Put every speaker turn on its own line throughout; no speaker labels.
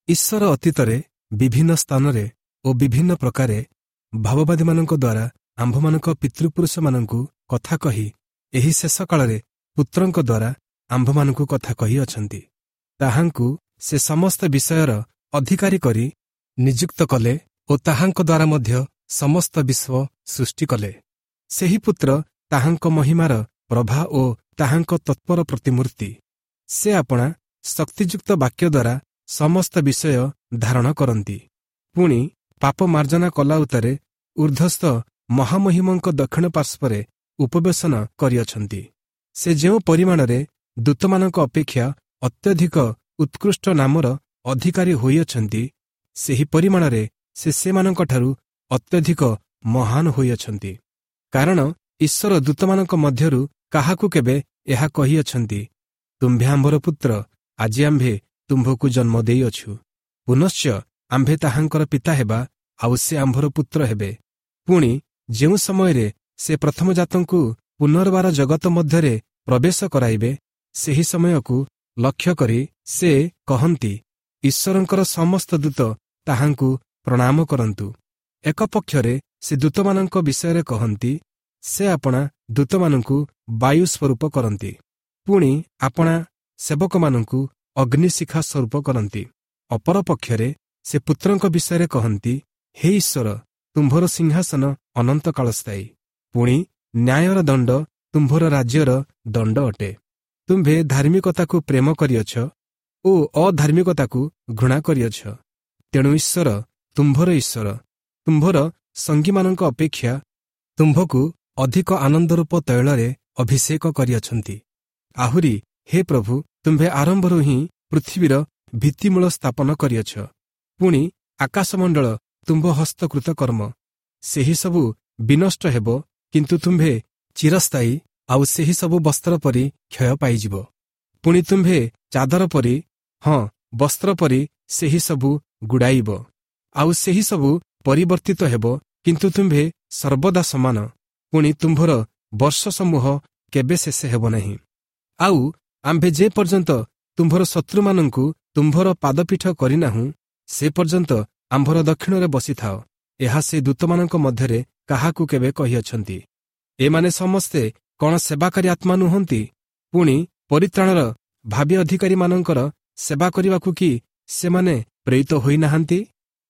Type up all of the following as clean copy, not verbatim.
ଈଶ୍ୱର ଅତୀତରେ ବିଭିନ୍ନ ସ୍ଥାନରେ ଓ ବିଭିନ୍ନ ପ୍ରକାରେ ଭାବବାଦୀମାନଙ୍କ ଦ୍ୱାରା ଆମ୍ଭମାନଙ୍କ ପିତୃପୁରୁଷମାନଙ୍କୁ କଥା କହି ଏହି ଶେଷ କାଳରେ ପୁତ୍ରଙ୍କ ଦ୍ୱାରା ଆମ୍ଭମାନଙ୍କୁ କଥା କହିଅଛନ୍ତି। ତାହାଙ୍କୁ ସେ ସମସ୍ତ ବିଷୟର ଅଧିକାରୀ କରି ନିଯୁକ୍ତ କଲେ ଓ ତାହାଙ୍କ ଦ୍ୱାରା ମଧ୍ୟ ସମସ୍ତ ବିଶ୍ୱ ସୃଷ୍ଟି କଲେ। ସେହି ପୁତ୍ର ତାହାଙ୍କ ମହିମାର ପ୍ରଭା ଓ ତାହାଙ୍କ ତତ୍ପର ପ୍ରତିମୂର୍ତ୍ତି। ସେ ଆପଣା ଶକ୍ତିଯୁକ୍ତ ବାକ୍ୟ ଦ୍ୱାରା ସମସ୍ତ ବିଷୟ ଧାରଣ କରନ୍ତି। ପୁଣି ପାପ ମାର୍ଜନା କଲା ଉତ୍ତାରେ ଊର୍ଦ୍ଧ୍ୱସ୍ଥ ମହାମହିମଙ୍କ ଦକ୍ଷିଣ ପାର୍ଶ୍ୱରେ ଉପବେଶନ କରିଅଛନ୍ତି। ସେ ଯେଉଁ ପରିମାଣରେ ଦୂତମାନଙ୍କ ଅପେକ୍ଷା ଅତ୍ୟଧିକ ଉତ୍କୃଷ୍ଟ ନାମର ଅଧିକାରୀ ହୋଇଅଛନ୍ତି, ସେହି ପରିମାଣରେ ସେ ସେମାନଙ୍କଠାରୁ ଅତ୍ୟଧିକ ମହାନ ହୋଇଅଛନ୍ତି। କାରଣ ଈଶ୍ୱର ଦୂତମାନଙ୍କ ମଧ୍ୟରୁ କାହାକୁ କେବେ ଏହା କହିଅଛନ୍ତି, ତୁମ୍ଭେ ଆମ୍ଭର ପୁତ୍ର, ଆଜି ଆମ୍ଭେ ତୁମ୍ଭକୁ ଜନ୍ମ ଦେଇଅଛୁ। ପୁନଶ୍ଚ ଆମ୍ଭେ ତାହାଙ୍କର ପିତା ହେବା, ଆଉ ସେ ଆମ୍ଭର ପୁତ୍ର ହେବେ। ପୁଣି ଯେଉଁ ସମୟରେ ସେ ପ୍ରଥମଜାତଙ୍କୁ ପୁନର୍ବାର ଜଗତ ମଧ୍ୟରେ ପ୍ରବେଶ କରାଇବେ, ସେହି ସମୟକୁ ଲକ୍ଷ୍ୟ କରି ସେ କହନ୍ତି, ଈଶ୍ୱରଙ୍କର ସମସ୍ତ ଦୂତ ତାହାଙ୍କୁ ପ୍ରଣାମ କରନ୍ତୁ। ଏକ ପକ୍ଷରେ ସେ ଦୂତମାନଙ୍କ ବିଷୟରେ କହନ୍ତି, ସେ ଆପଣା ଦୂତମାନଙ୍କୁ ବାୟୁ ସ୍ୱରୂପ କରନ୍ତି। ପୁଣି ଆପଣା ସେବକମାନଙ୍କୁ ଅଗ୍ନିଶିଖା ସ୍ୱରୂପ କରନ୍ତି। ଅପରପକ୍ଷରେ ସେ ପୁତ୍ରଙ୍କ ବିଷୟରେ କହନ୍ତି, ହେ ଈଶ୍ୱର, ତୁମ୍ଭର ସିଂହାସନ ଅନନ୍ତକାଳ ସ୍ଥାୟୀ। ପୁଣି ନ୍ୟାୟର ଦଣ୍ଡ ତୁମ୍ଭର ରାଜ୍ୟର ଦଣ୍ଡ ଅଟେ। ତୁମ୍ଭେ ଧାର୍ମିକତାକୁ ପ୍ରେମ କରିଅଛ ଓ ଅଧାର୍ମିକତାକୁ ଘୃଣା କରିଅଛ। ତେଣୁ ଈଶ୍ୱର ତୁମ୍ଭର ଈଶ୍ୱର ତୁମ୍ଭର ସଙ୍ଗୀମାନଙ୍କ ଅପେକ୍ଷା ତୁମ୍ଭକୁ ଅଧିକ ଆନନ୍ଦରୂପ ତୈଳରେ ଅଭିଷେକ କରିଅଛନ୍ତି। ଆହୁରି ହେ ପ୍ରଭୁ, ତୁମ୍ଭେ ଆରମ୍ଭରୁ ହିଁ ପୃଥିବୀର ଭିତ୍ତିମୂଳ ସ୍ଥାପନ କରିଅଛ। ପୁଣି ଆକାଶମଣ୍ଡଳ ତୁମ୍ଭ ହସ୍ତକୃତ କର୍ମ। ସେହି ସବୁ ବିନଷ୍ଟ ହେବ, କିନ୍ତୁ ତୁମ୍ଭେ ଚିରସ୍ଥାୟୀ, ଆଉ ସେହି ସବୁ ବସ୍ତ୍ର ପରି କ୍ଷୟ ପାଇଯିବ। ପୁଣି ତୁମ୍ଭେ ଚାଦର ପରି, ହଁ ବସ୍ତ୍ର ପରି ସେହି ସବୁ ଗୁଡ଼ାଇବ। ଆଉ ସେହି ସବୁ ପରିବର୍ତ୍ତିତ ହେବ, କିନ୍ତୁ ତୁମ୍ଭେ ସର୍ବଦା ସମାନ। ପୁଣି ତୁମ୍ଭର ବର୍ଷ ସମୂହ କେବେ ଶେଷ ହେବ ନାହିଁ। ଆଉ ଆମ୍ଭେ ଯେ ପର୍ଯ୍ୟନ୍ତ ତୁମ୍ଭର ଶତ୍ରୁମାନଙ୍କୁ ତୁମ୍ଭର ପାଦପୀଠ କରିନାହୁଁ, ସେ ପର୍ଯ୍ୟନ୍ତ ଆମ୍ଭର ଦକ୍ଷିଣରେ ବସିଥାଅ। ଏହା ସେ ଦୂତମାନଙ୍କ ମଧ୍ୟରେ କାହାକୁ କେବେ କହିଅଛନ୍ତି। ଏମାନେ ସମସ୍ତେ କଣ ସେବାକାରୀ ଆତ୍ମା ନୁହନ୍ତି? ପୁଣି ପରିତ୍ରାଣର ଭାବି ଅଧିକାରୀମାନଙ୍କର ସେବା କରିବାକୁ କି ସେମାନେ ପ୍ରେରିତ ହୋଇନାହାନ୍ତି?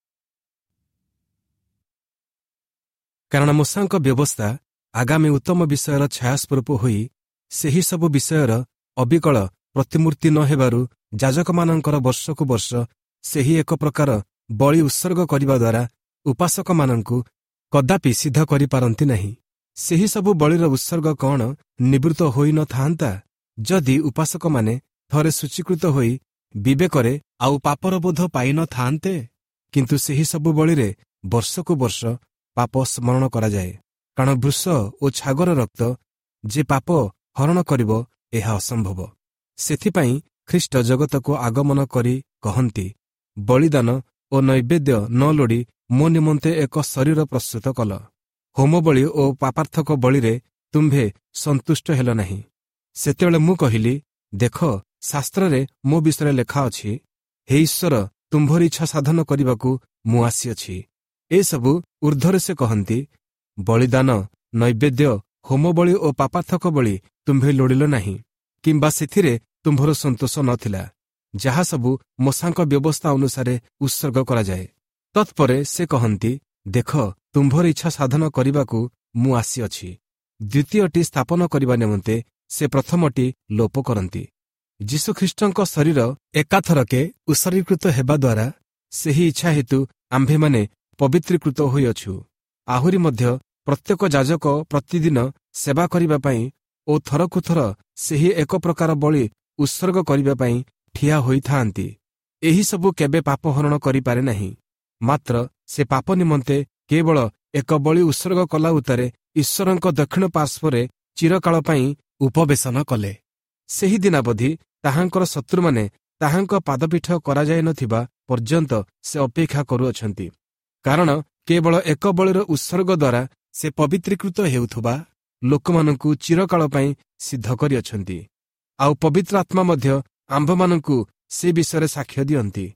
କାରଣ ମୂଷାଙ୍କ ବ୍ୟବସ୍ଥା ଆଗାମୀ ଉତ୍ତମ ବିଷୟର ଛାୟାସ୍ୱରୂପ ହୋଇ ସେହି ସବୁ ବିଷୟର ଅବିକଳ ପ୍ରତିମୂର୍ତ୍ତି ନ ହେବାରୁ ଯାଜକମାନଙ୍କର ବର୍ଷକୁ ବର୍ଷ ସେହି ଏକ ପ୍ରକାର ବଳି ଉତ୍ସର୍ଗ କରିବା ଦ୍ୱାରା ଉପାସକମାନଙ୍କୁ କଦାପି ସିଦ୍ଧ କରିପାରନ୍ତି ନାହିଁ। ସେହି ସବୁ ବଳିର ଉତ୍ସର୍ଗ କଣ ନିବୃତ୍ତ ହୋଇନଥାନ୍ତା, ଯଦି ଉପାସକମାନେ ଥରେ ଶୁଚୀକୃତ ହୋଇ ବିବେକରେ ଆଉ ପାପର ବୋଧ ପାଇନଥାନ୍ତେ? କିନ୍ତୁ ସେହି ସବୁ ବଳିରେ ବର୍ଷକୁ ବର୍ଷ ପାପ ସ୍ମରଣ କରାଯାଏ। କାରଣ ବୃଷ ଓ ଛାଗର ରକ୍ତ ଯେ ପାପ ହରଣ କରିବ, ଏହା ଅସମ୍ଭବ। ସେଥିପାଇଁ ଖ୍ରୀଷ୍ଟ ଜଗତକୁ ଆଗମନ କରି କହନ୍ତି, ବଳିଦାନ ଓ ନୈବେଦ୍ୟ ନ ଲୋଡ଼ି ମୋ ନିମନ୍ତେ ଏକ ଶରୀର ପ୍ରସ୍ତୁତ କଲ। ହୋମବଳି ଓ ପାପାର୍ଥକ ବଳିରେ ତୁମ୍ଭେ ସନ୍ତୁଷ୍ଟ ହେଲ ନାହିଁ। ସେତେବେଳେ ମୁଁ କହିଲି, ଦେଖ, ଶାସ୍ତ୍ରରେ ମୋ ବିଷୟରେ ଲେଖା ଅଛି, ହେ ଈଶ୍ୱର, ତୁମ୍ଭର ଇଚ୍ଛା ସାଧନ କରିବାକୁ ମୁଁ ଆସିଅଛି। ଏସବୁ ଊର୍ଦ୍ଧ୍ୱରେ ସେ କହନ୍ତି, ବଳିଦାନ, ନୈବେଦ୍ୟ, ହୋମବଳି ଓ ପାପାର୍ଥକ ବଳି ତୁମ୍ଭେ ଲୋଡ଼ିଲ ନାହିଁ, କିମ୍ବା ସେଥିରେ ତୁମ୍ଭର ସନ୍ତୋଷ ନଥିଲା, ଯାହା ସବୁ ମୋଷାଙ୍କ ବ୍ୟବସ୍ଥା ଅନୁସାରେ ଉତ୍ସର୍ଗ କରାଯାଏ। ତତ୍ପରେ ସେ କହନ୍ତି, ଦେଖ, ତୁମ୍ଭର ଇଚ୍ଛା ସାଧନ କରିବାକୁ ମୁଁ ଆସିଅଛି। ଦ୍ୱିତୀୟଟି ସ୍ଥାପନ କରିବା ନିମନ୍ତେ ସେ ପ୍ରଥମଟି ଲୋପ କରନ୍ତି। ଯୀଶୁଖ୍ରୀଷ୍ଟଙ୍କ ଶରୀର ଏକାଥରକେ ଉତ୍ସର୍ଗୀକୃତ ହେବା ଦ୍ୱାରା ସେହି ଇଚ୍ଛା ହେତୁ ଆମ୍ଭେମାନେ ପବିତ୍ରୀକୃତ ହୋଇଅଛୁ। ଆହୁରି ମଧ୍ୟ ପ୍ରତ୍ୟେକ ଯାଜକ ପ୍ରତିଦିନ ସେବା କରିବା ପାଇଁ ଓ ଥରକୁ ଥର ସେହି ଏକ ପ୍ରକାର ବଳି ଉତ୍ସର୍ଗ କରିବା ପାଇଁ ଠିଆ ହୋଇଥାନ୍ତି। ଏହିସବୁ କେବେ ପାପ ହରଣ କରିପାରେ ନାହିଁ। ମାତ୍ର ସେ ପାପ ନିମନ୍ତେ କେବଳ ଏକ ବଳି ଉତ୍ସର୍ଗ କଲା ଉତ୍ତାରେ ଈଶ୍ୱରଙ୍କ ଦକ୍ଷିଣ ପାର୍ଶ୍ୱରେ ଚିରକାଳ ପାଇଁ ଉପବେଶନ କଲେ। ସେହି ଦିନାବଧି ତାହାଙ୍କର ଶତ୍ରୁମାନେ ତାହାଙ୍କ ପାଦପୀଠ କରାଯାଇନଥିବା ପର୍ଯ୍ୟନ୍ତ ସେ ଅପେକ୍ଷା କରୁଅଛନ୍ତି। କାରଣ କେବଳ ଏକ ବଳିର ଉତ୍ସର୍ଗ ଦ୍ୱାରା ସେ ପବିତ୍ରୀକୃତ ହେଉଥିବା ଲୋକମାନଙ୍କୁ ଚିରକାଳ ପାଇଁ ସିଦ୍ଧ କରିଅଛନ୍ତି। ଆଉ ପବିତ୍ର ଆତ୍ମା ମଧ୍ୟ ଆମ୍ଭମାନଙ୍କୁ ସେ ବିଷୟରେ ସାକ୍ଷ୍ୟ ଦିଅନ୍ତି।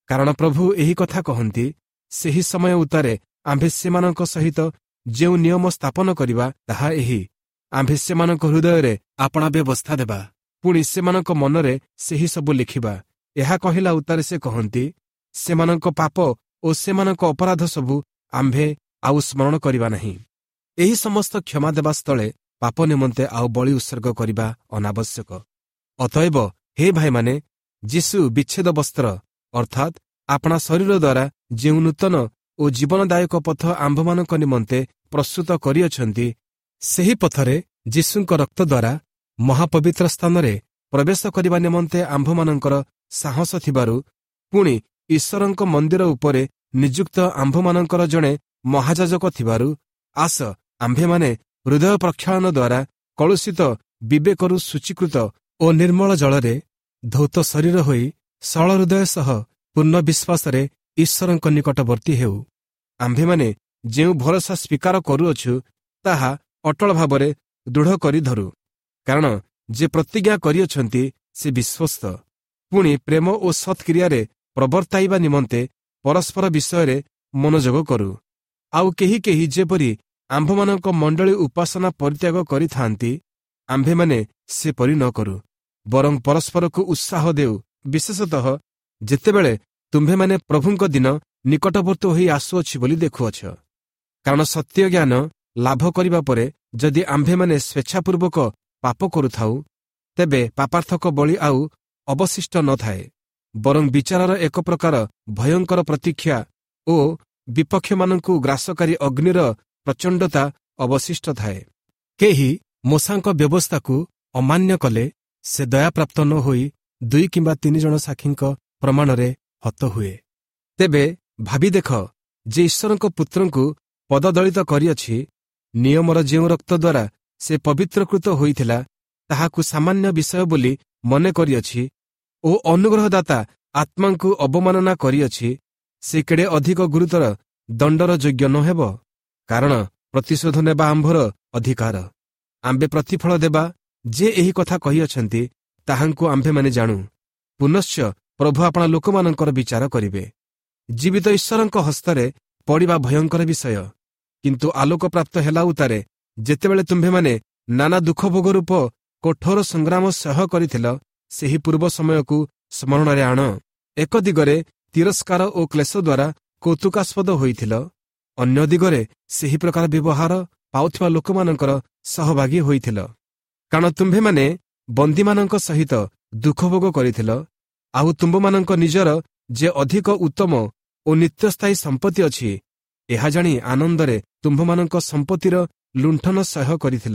କାରଣ ପ୍ରଭୁ ଏହି କଥା କହନ୍ତି, ସେହି ସମୟ ଉତ୍ତାରେ ଆମ୍ଭେ ସେମାନଙ୍କ ସହିତ ଯେଉଁ ନିୟମ ସ୍ଥାପନ କରିବା ତାହା ଏହି, ଆମ୍ଭେ ସେମାନଙ୍କ ହୃଦୟରେ ଆପଣା ବ୍ୟବସ୍ଥା ଦେବା, ପୁଣି ସେମାନଙ୍କ ମନରେ ସେହି ସବୁ ଲେଖିବା। ଏହା କହିଲା ଉତ୍ତାରେ ସେ କହନ୍ତି, ସେମାନଙ୍କ ପାପ ଓ ସେମାନଙ୍କ ଅପରାଧ ସବୁ ଆମ୍ଭେ ଆଉ ସ୍ମରଣ କରିବା ନାହିଁ। ଏହି ସମସ୍ତ କ୍ଷମା ଦେବା ସ୍ଥଳେ ପାପ ନିମନ୍ତେ ଆଉ ବଳି ଉତ୍ସର୍ଗ କରିବା ଅନାବଶ୍ୟକ। ଅତଏବ ହେ ଭାଇମାନେ, ଯୀଶୁ ବିଚ୍ଛେଦ ବସ୍ତ୍ର ଅର୍ଥାତ୍ ଆପଣା ଶରୀର ଦ୍ୱାରା ଯେଉଁ ନୂତନ ଓ ଜୀବନଦାୟକ ପଥ ଆମ୍ଭମାନଙ୍କ ନିମନ୍ତେ ପ୍ରସ୍ତୁତ କରିଅଛନ୍ତି, ସେହି ପଥରେ ଯୀଶୁଙ୍କ ରକ୍ତ ଦ୍ୱାରା ମହାପବିତ୍ର ସ୍ଥାନରେ ପ୍ରବେଶ କରିବା ନିମନ୍ତେ ଆମ୍ଭମାନଙ୍କର ସାହସ ଥିବାରୁ, ପୁଣି ଈଶ୍ୱରଙ୍କ ମନ୍ଦିର ଉପରେ ନିଯୁକ୍ତ ଆମ୍ଭମାନଙ୍କର ଜଣେ ମହାଯାଜକ ଥିବାରୁ, ଆସ ଆମ୍ଭେମାନେ ହୃଦୟ ପ୍ରକ୍ଷାଳନ ଦ୍ୱାରା କଳୁଷିତ ବିବେକରୁ ଶୁଚୀକୃତ ଓ ନିର୍ମଳ ଜଳରେ ଧୌତ ଶରୀର ହୋଇ ସରଳ ହୃଦୟ ସହ ପୂର୍ଣ୍ଣ ବିଶ୍ୱାସରେ ଈଶ୍ୱରଙ୍କ ନିକଟବର୍ତ୍ତୀ ହେଉ। ଆମ୍ଭେମାନେ ଯେଉଁ ଭରସା ସ୍ୱୀକାର କରୁଅଛୁ ତାହା ଅଟଳ ଭାବରେ ଦୃଢ଼ କରି ଧରୁ, କାରଣ ଯେ ପ୍ରତିଜ୍ଞା କରିଅଛନ୍ତି ସେ ବିଶ୍ୱସ୍ତ। ପୁଣି ପ୍ରେମ ଓ ସତ୍କ୍ରିୟାରେ ପ୍ରବର୍ତ୍ତାଇବା ନିମନ୍ତେ ପରସ୍ପର ବିଷୟରେ ମନୋଯୋଗ କରୁ। ଆଉ କେହି କେହି ଯେପରି ଆମ୍ଭମାନଙ୍କ ମଣ୍ଡଳୀ ଉପାସନା ପରିତ୍ୟାଗ କରିଥାନ୍ତି, ଆମ୍ଭେମାନେ ସେପରି ନ କରୁ, ବରଂ ପରସ୍ପରକୁ ଉତ୍ସାହ ଦେଉ, ବିଶେଷତଃ ଯେତେବେଳେ ତୁମ୍ଭେମାନେ ପ୍ରଭୁଙ୍କ ଦିନ ନିକଟବର୍ତ୍ତୀ ହୋଇ ଆସୁଅଛି ବୋଲି ଦେଖୁଅଛ। କାରଣ ସତ୍ୟ ଜ୍ଞାନ ଲାଭ କରିବା ପରେ ଯଦି ଆମ୍ଭେମାନେ ସ୍ୱେଚ୍ଛାପୂର୍ବକ ପାପ କରୁଥାଉ, ତେବେ ପାପାର୍ଥକ ବଳି ଆଉ ଅବଶିଷ୍ଟ ନଥାଏ, ବରଂ ବିଚାରର ଏକ ପ୍ରକାର ଭୟଙ୍କର ପ୍ରତୀକ୍ଷା ଓ ବିପକ୍ଷମାନଙ୍କୁ ଗ୍ରାସକାରୀ ଅଗ୍ନିର ପ୍ରଚଣ୍ଡତା ଅବଶିଷ୍ଟ ଥାଏ। କେହି ମୋଶାଙ୍କ ବ୍ୟବସ୍ଥାକୁ ଅମାନ୍ୟ କଲେ ସେ ଦୟାପ୍ରାପ୍ତ ନ ହୋଇ 2 କିମ୍ବା 3 ଜଣ ସାକ୍ଷୀଙ୍କ ପ୍ରମାଣରେ ହତ ହୁଏ। ତେବେ ଭାବି ଦେଖ ଯେ ଈଶ୍ୱରଙ୍କ ପୁତ୍ରଙ୍କୁ ପଦଦଳିତ କରିଅଛି, ନିୟମର ଯେଉଁ ରକ୍ତ ଦ୍ୱାରା ସେ ପବିତ୍ରକୃତ ହୋଇଥିଲା ତାହାକୁ ସାମାନ୍ୟ ବିଷୟ ବୋଲି ମନେ କରିଅଛି ଓ ଅନୁଗ୍ରହଦାତା ଆତ୍ମାଙ୍କୁ ଅବମାନନା କରିଅଛି, ସେ କେଡ଼େ ଅଧିକ ଗୁରୁତର ଦଣ୍ଡର ଯୋଗ୍ୟ ନ ହେବ? କାରଣ ପ୍ରତିଶୋଧ ନେବା ଆମ୍ଭର ଅଧିକାର, ଆମ୍ଭେ ପ୍ରତିଫଳ ଦେବା ଯେ ଏହି କଥା କହିଅଛନ୍ତି ତାହାଙ୍କୁ ଆମ୍ଭେମାନେ ଜାଣୁ। ପୁନଶ୍ଚ ପ୍ରଭୁ ଆପଣା ଲୋକମାନଙ୍କର ବିଚାର କରିବେ। ଜୀବିତ ଈଶ୍ୱରଙ୍କ ହସ୍ତରେ ପଡ଼ିବା ଭୟଙ୍କର ବିଷୟ। କିନ୍ତୁ ଆଲୋକପ୍ରାପ୍ତ ହେଲା ଉତ୍ତାରେ ଯେତେବେଳେ ତୁମ୍ଭେମାନେ ନାନା ଦୁଃଖ ଭୋଗ ରୂପ କଠୋର ସଂଗ୍ରାମ ସହ କରିଥିଲ, ସେହି ପୂର୍ବ ସମୟକୁ ସ୍ମରଣରେ ଆଣ। ଏକ ଦିଗରେ ତିରସ୍କାର ଓ କ୍ଲେଶ ଦ୍ୱାରା କୌତୁକାସ୍ପଦ ହୋଇଥିଲ, ଅନ୍ୟ ଦିଗରେ ସେହି ପ୍ରକାର ବ୍ୟବହାର ପାଉଥିବା ଲୋକମାନଙ୍କର ସହଭାଗୀ ହୋଇଥିଲ। କାରଣ ତୁମ୍ଭେମାନେ ବନ୍ଦୀମାନଙ୍କ ସହିତ ଦୁଃଖ ଭୋଗ କରିଥିଲ, ଆଉ ତୁମ୍ଭମାନଙ୍କ ନିଜର ଯେ ଅଧିକ ଉତ୍ତମ ଓ ନିତ୍ୟସ୍ଥାୟୀ ସମ୍ପତ୍ତି ଅଛି, ଏହା ଜାଣି ଆନନ୍ଦରେ ତୁମ୍ଭମାନଙ୍କ ସମ୍ପତ୍ତିର ଲୁଣ୍ଠନ ସହ୍ୟ କରିଥିଲ।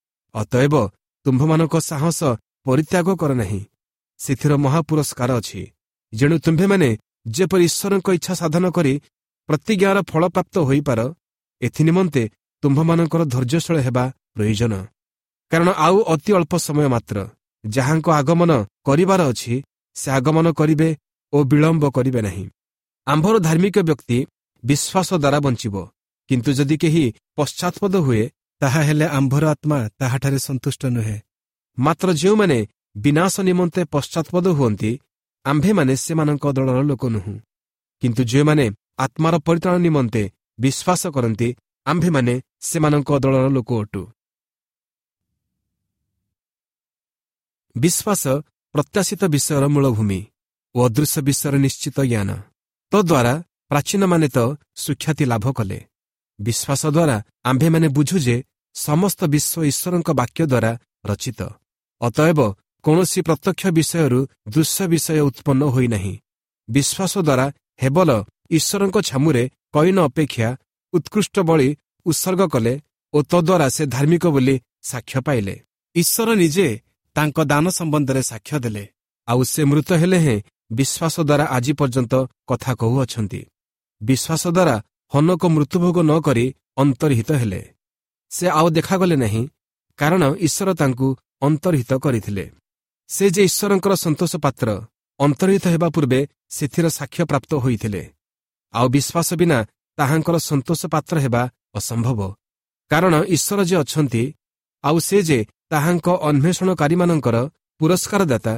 ଅତଏବ ତୁମ୍ଭମାନଙ୍କ ସାହସ ପରିତ୍ୟାଗ କର ନାହିଁ, ସେଥିର ମହାପୁରସ୍କାର ଅଛି। ଯେଣୁ ତୁମ୍ଭେମାନେ ଯେପରି ଈଶ୍ୱରଙ୍କ ଇଚ୍ଛା ସାଧନ କରି ପ୍ରତିଜ୍ଞାର ଫଳପ୍ରାପ୍ତ ହୋଇପାର, ଏଥିନିମନ୍ତେ ତୁମ୍ଭମାନଙ୍କର ଧୈର୍ଯ୍ୟଶୀଳ ହେବା ପ୍ରয়োଜନ। କାରଣ ଆଉ ଅତି ଅଳ୍ପ ସମୟ ମାତ୍ର, ଯାହାଙ୍କ ଆଗମନ କରିବାର ଅଛି ସେ ଆଗମନ କରିବେ ଓ ବିଳମ୍ବ କରିବେ ନାହିଁ। ଆମ୍ଭର ଧାର୍ମିକ ବ୍ୟକ୍ତି ବିଶ୍ୱାସ ଦ୍ୱାରା ବଞ୍ଚିବ, କିନ୍ତୁ ଯଦି କେହି ପଶ୍ଚାତ୍ପଦ ହୁଏ, ତାହା ହେଲେ ଆମ୍ଭର ଆତ୍ମା ତାହାଠାରେ ସନ୍ତୁଷ୍ଟ ନୁହେଁ। ମାତ୍ର ଯେଉଁମାନେ ବିନାଶ ନିମନ୍ତେ ପଶ୍ଚାତ୍ପଦ ହୁଅନ୍ତି, ଆମ୍ଭେମାନେ ସେମାନଙ୍କ ଦଳର ଲୋକ ନୁହୁଁ, କିନ୍ତୁ ଯେଉଁମାନେ ଆତ୍ମାର ପରିତ୍ରାଣ ନିମନ୍ତେ ବିଶ୍ୱାସ କରନ୍ତି, ଆମ୍ଭେମାନେ ସେମାନଙ୍କ ଦଳର ଲୋକ ଅଟୁ। ବିଶ୍ୱାସ ପ୍ରତ୍ୟାଶିତ ବିଷୟର ମୂଳଭୂମି ଓ ଅଦୃଶ୍ୟ ବିଷୟର ନିଶ୍ଚିତ ଜ୍ଞାନ। ତଦ୍ୱାରା ପ୍ରାଚୀନମାନେ ତ ସୁଖ୍ୟାତି ଲାଭ କଲେ। ବିଶ୍ୱାସ ଦ୍ୱାରା ଆମ୍ଭେମାନେ ବୁଝୁ ଯେ ସମସ୍ତ ବିଶ୍ୱ ଈଶ୍ୱରଙ୍କ ବାକ୍ୟ ଦ୍ୱାରା ରଚିତ। ଅତଏବ କୌଣସି ପ୍ରତ୍ୟକ୍ଷ ବିଷୟରୁ ଦୃଶ୍ୟ ବିଷୟ ଉତ୍ପନ୍ନ ହୋଇନାହିଁ। ବିଶ୍ୱାସ ଦ୍ୱାରା ହେବଲ ଈଶ୍ୱରଙ୍କ ଛାମୁରେ କଇନ ଅପେକ୍ଷା ଉତ୍କୃଷ୍ଟ ବଳି ଉତ୍ସର୍ଗ କଲେ ଓ ତଦ୍ୱାରା ସେ ଧାର୍ମିକ ବୋଲି ସାକ୍ଷ୍ୟ ପାଇଲେ। ଈଶ୍ୱର ନିଜେ ତାଙ୍କ ଦାନ ସମ୍ବନ୍ଧରେ ସାକ୍ଷ୍ୟ ଦେଲେ, ଆଉ ସେ ମୃତ ହେଲେ ହେଁ ବିଶ୍ୱାସ ଦ୍ୱାରା ଆଜି ପର୍ଯ୍ୟନ୍ତ କଥା କହୁଅଛନ୍ତି। ବିଶ୍ୱାସ ଦ୍ୱାରା ହନୋକ ମୃତ୍ୟୁଭୋଗ ନ କରି ଅନ୍ତର୍ହିତ ହେଲେ। ସେ ଆଉ ଦେଖାଗଲେ ନାହିଁ, କାରଣ ଈଶ୍ୱର ତାଙ୍କୁ ଅନ୍ତର୍ହିତ କରିଥିଲେ। ସେ ଯେ ଈଶ୍ୱରଙ୍କର ସନ୍ତୋଷ ପାତ୍ର, ଅନ୍ତର୍ହିତ ହେବା ପୂର୍ବେ ସେଥିର ସାକ୍ଷ୍ୟ ପ୍ରାପ୍ତ ହୋଇଥିଲେ। ଆଉ ବିଶ୍ୱାସ ବିନା ତାହାଙ୍କର ସନ୍ତୋଷ ପାତ୍ର ହେବା ଅସମ୍ଭବ, କାରଣ ଈଶ୍ୱର ଯେ ଅଛନ୍ତି, ଆଉ ସେ ଯେ ତାହାଙ୍କ ଅନ୍ୱେଷଣକାରୀମାନଙ୍କର ପୁରସ୍କାରଦାତା,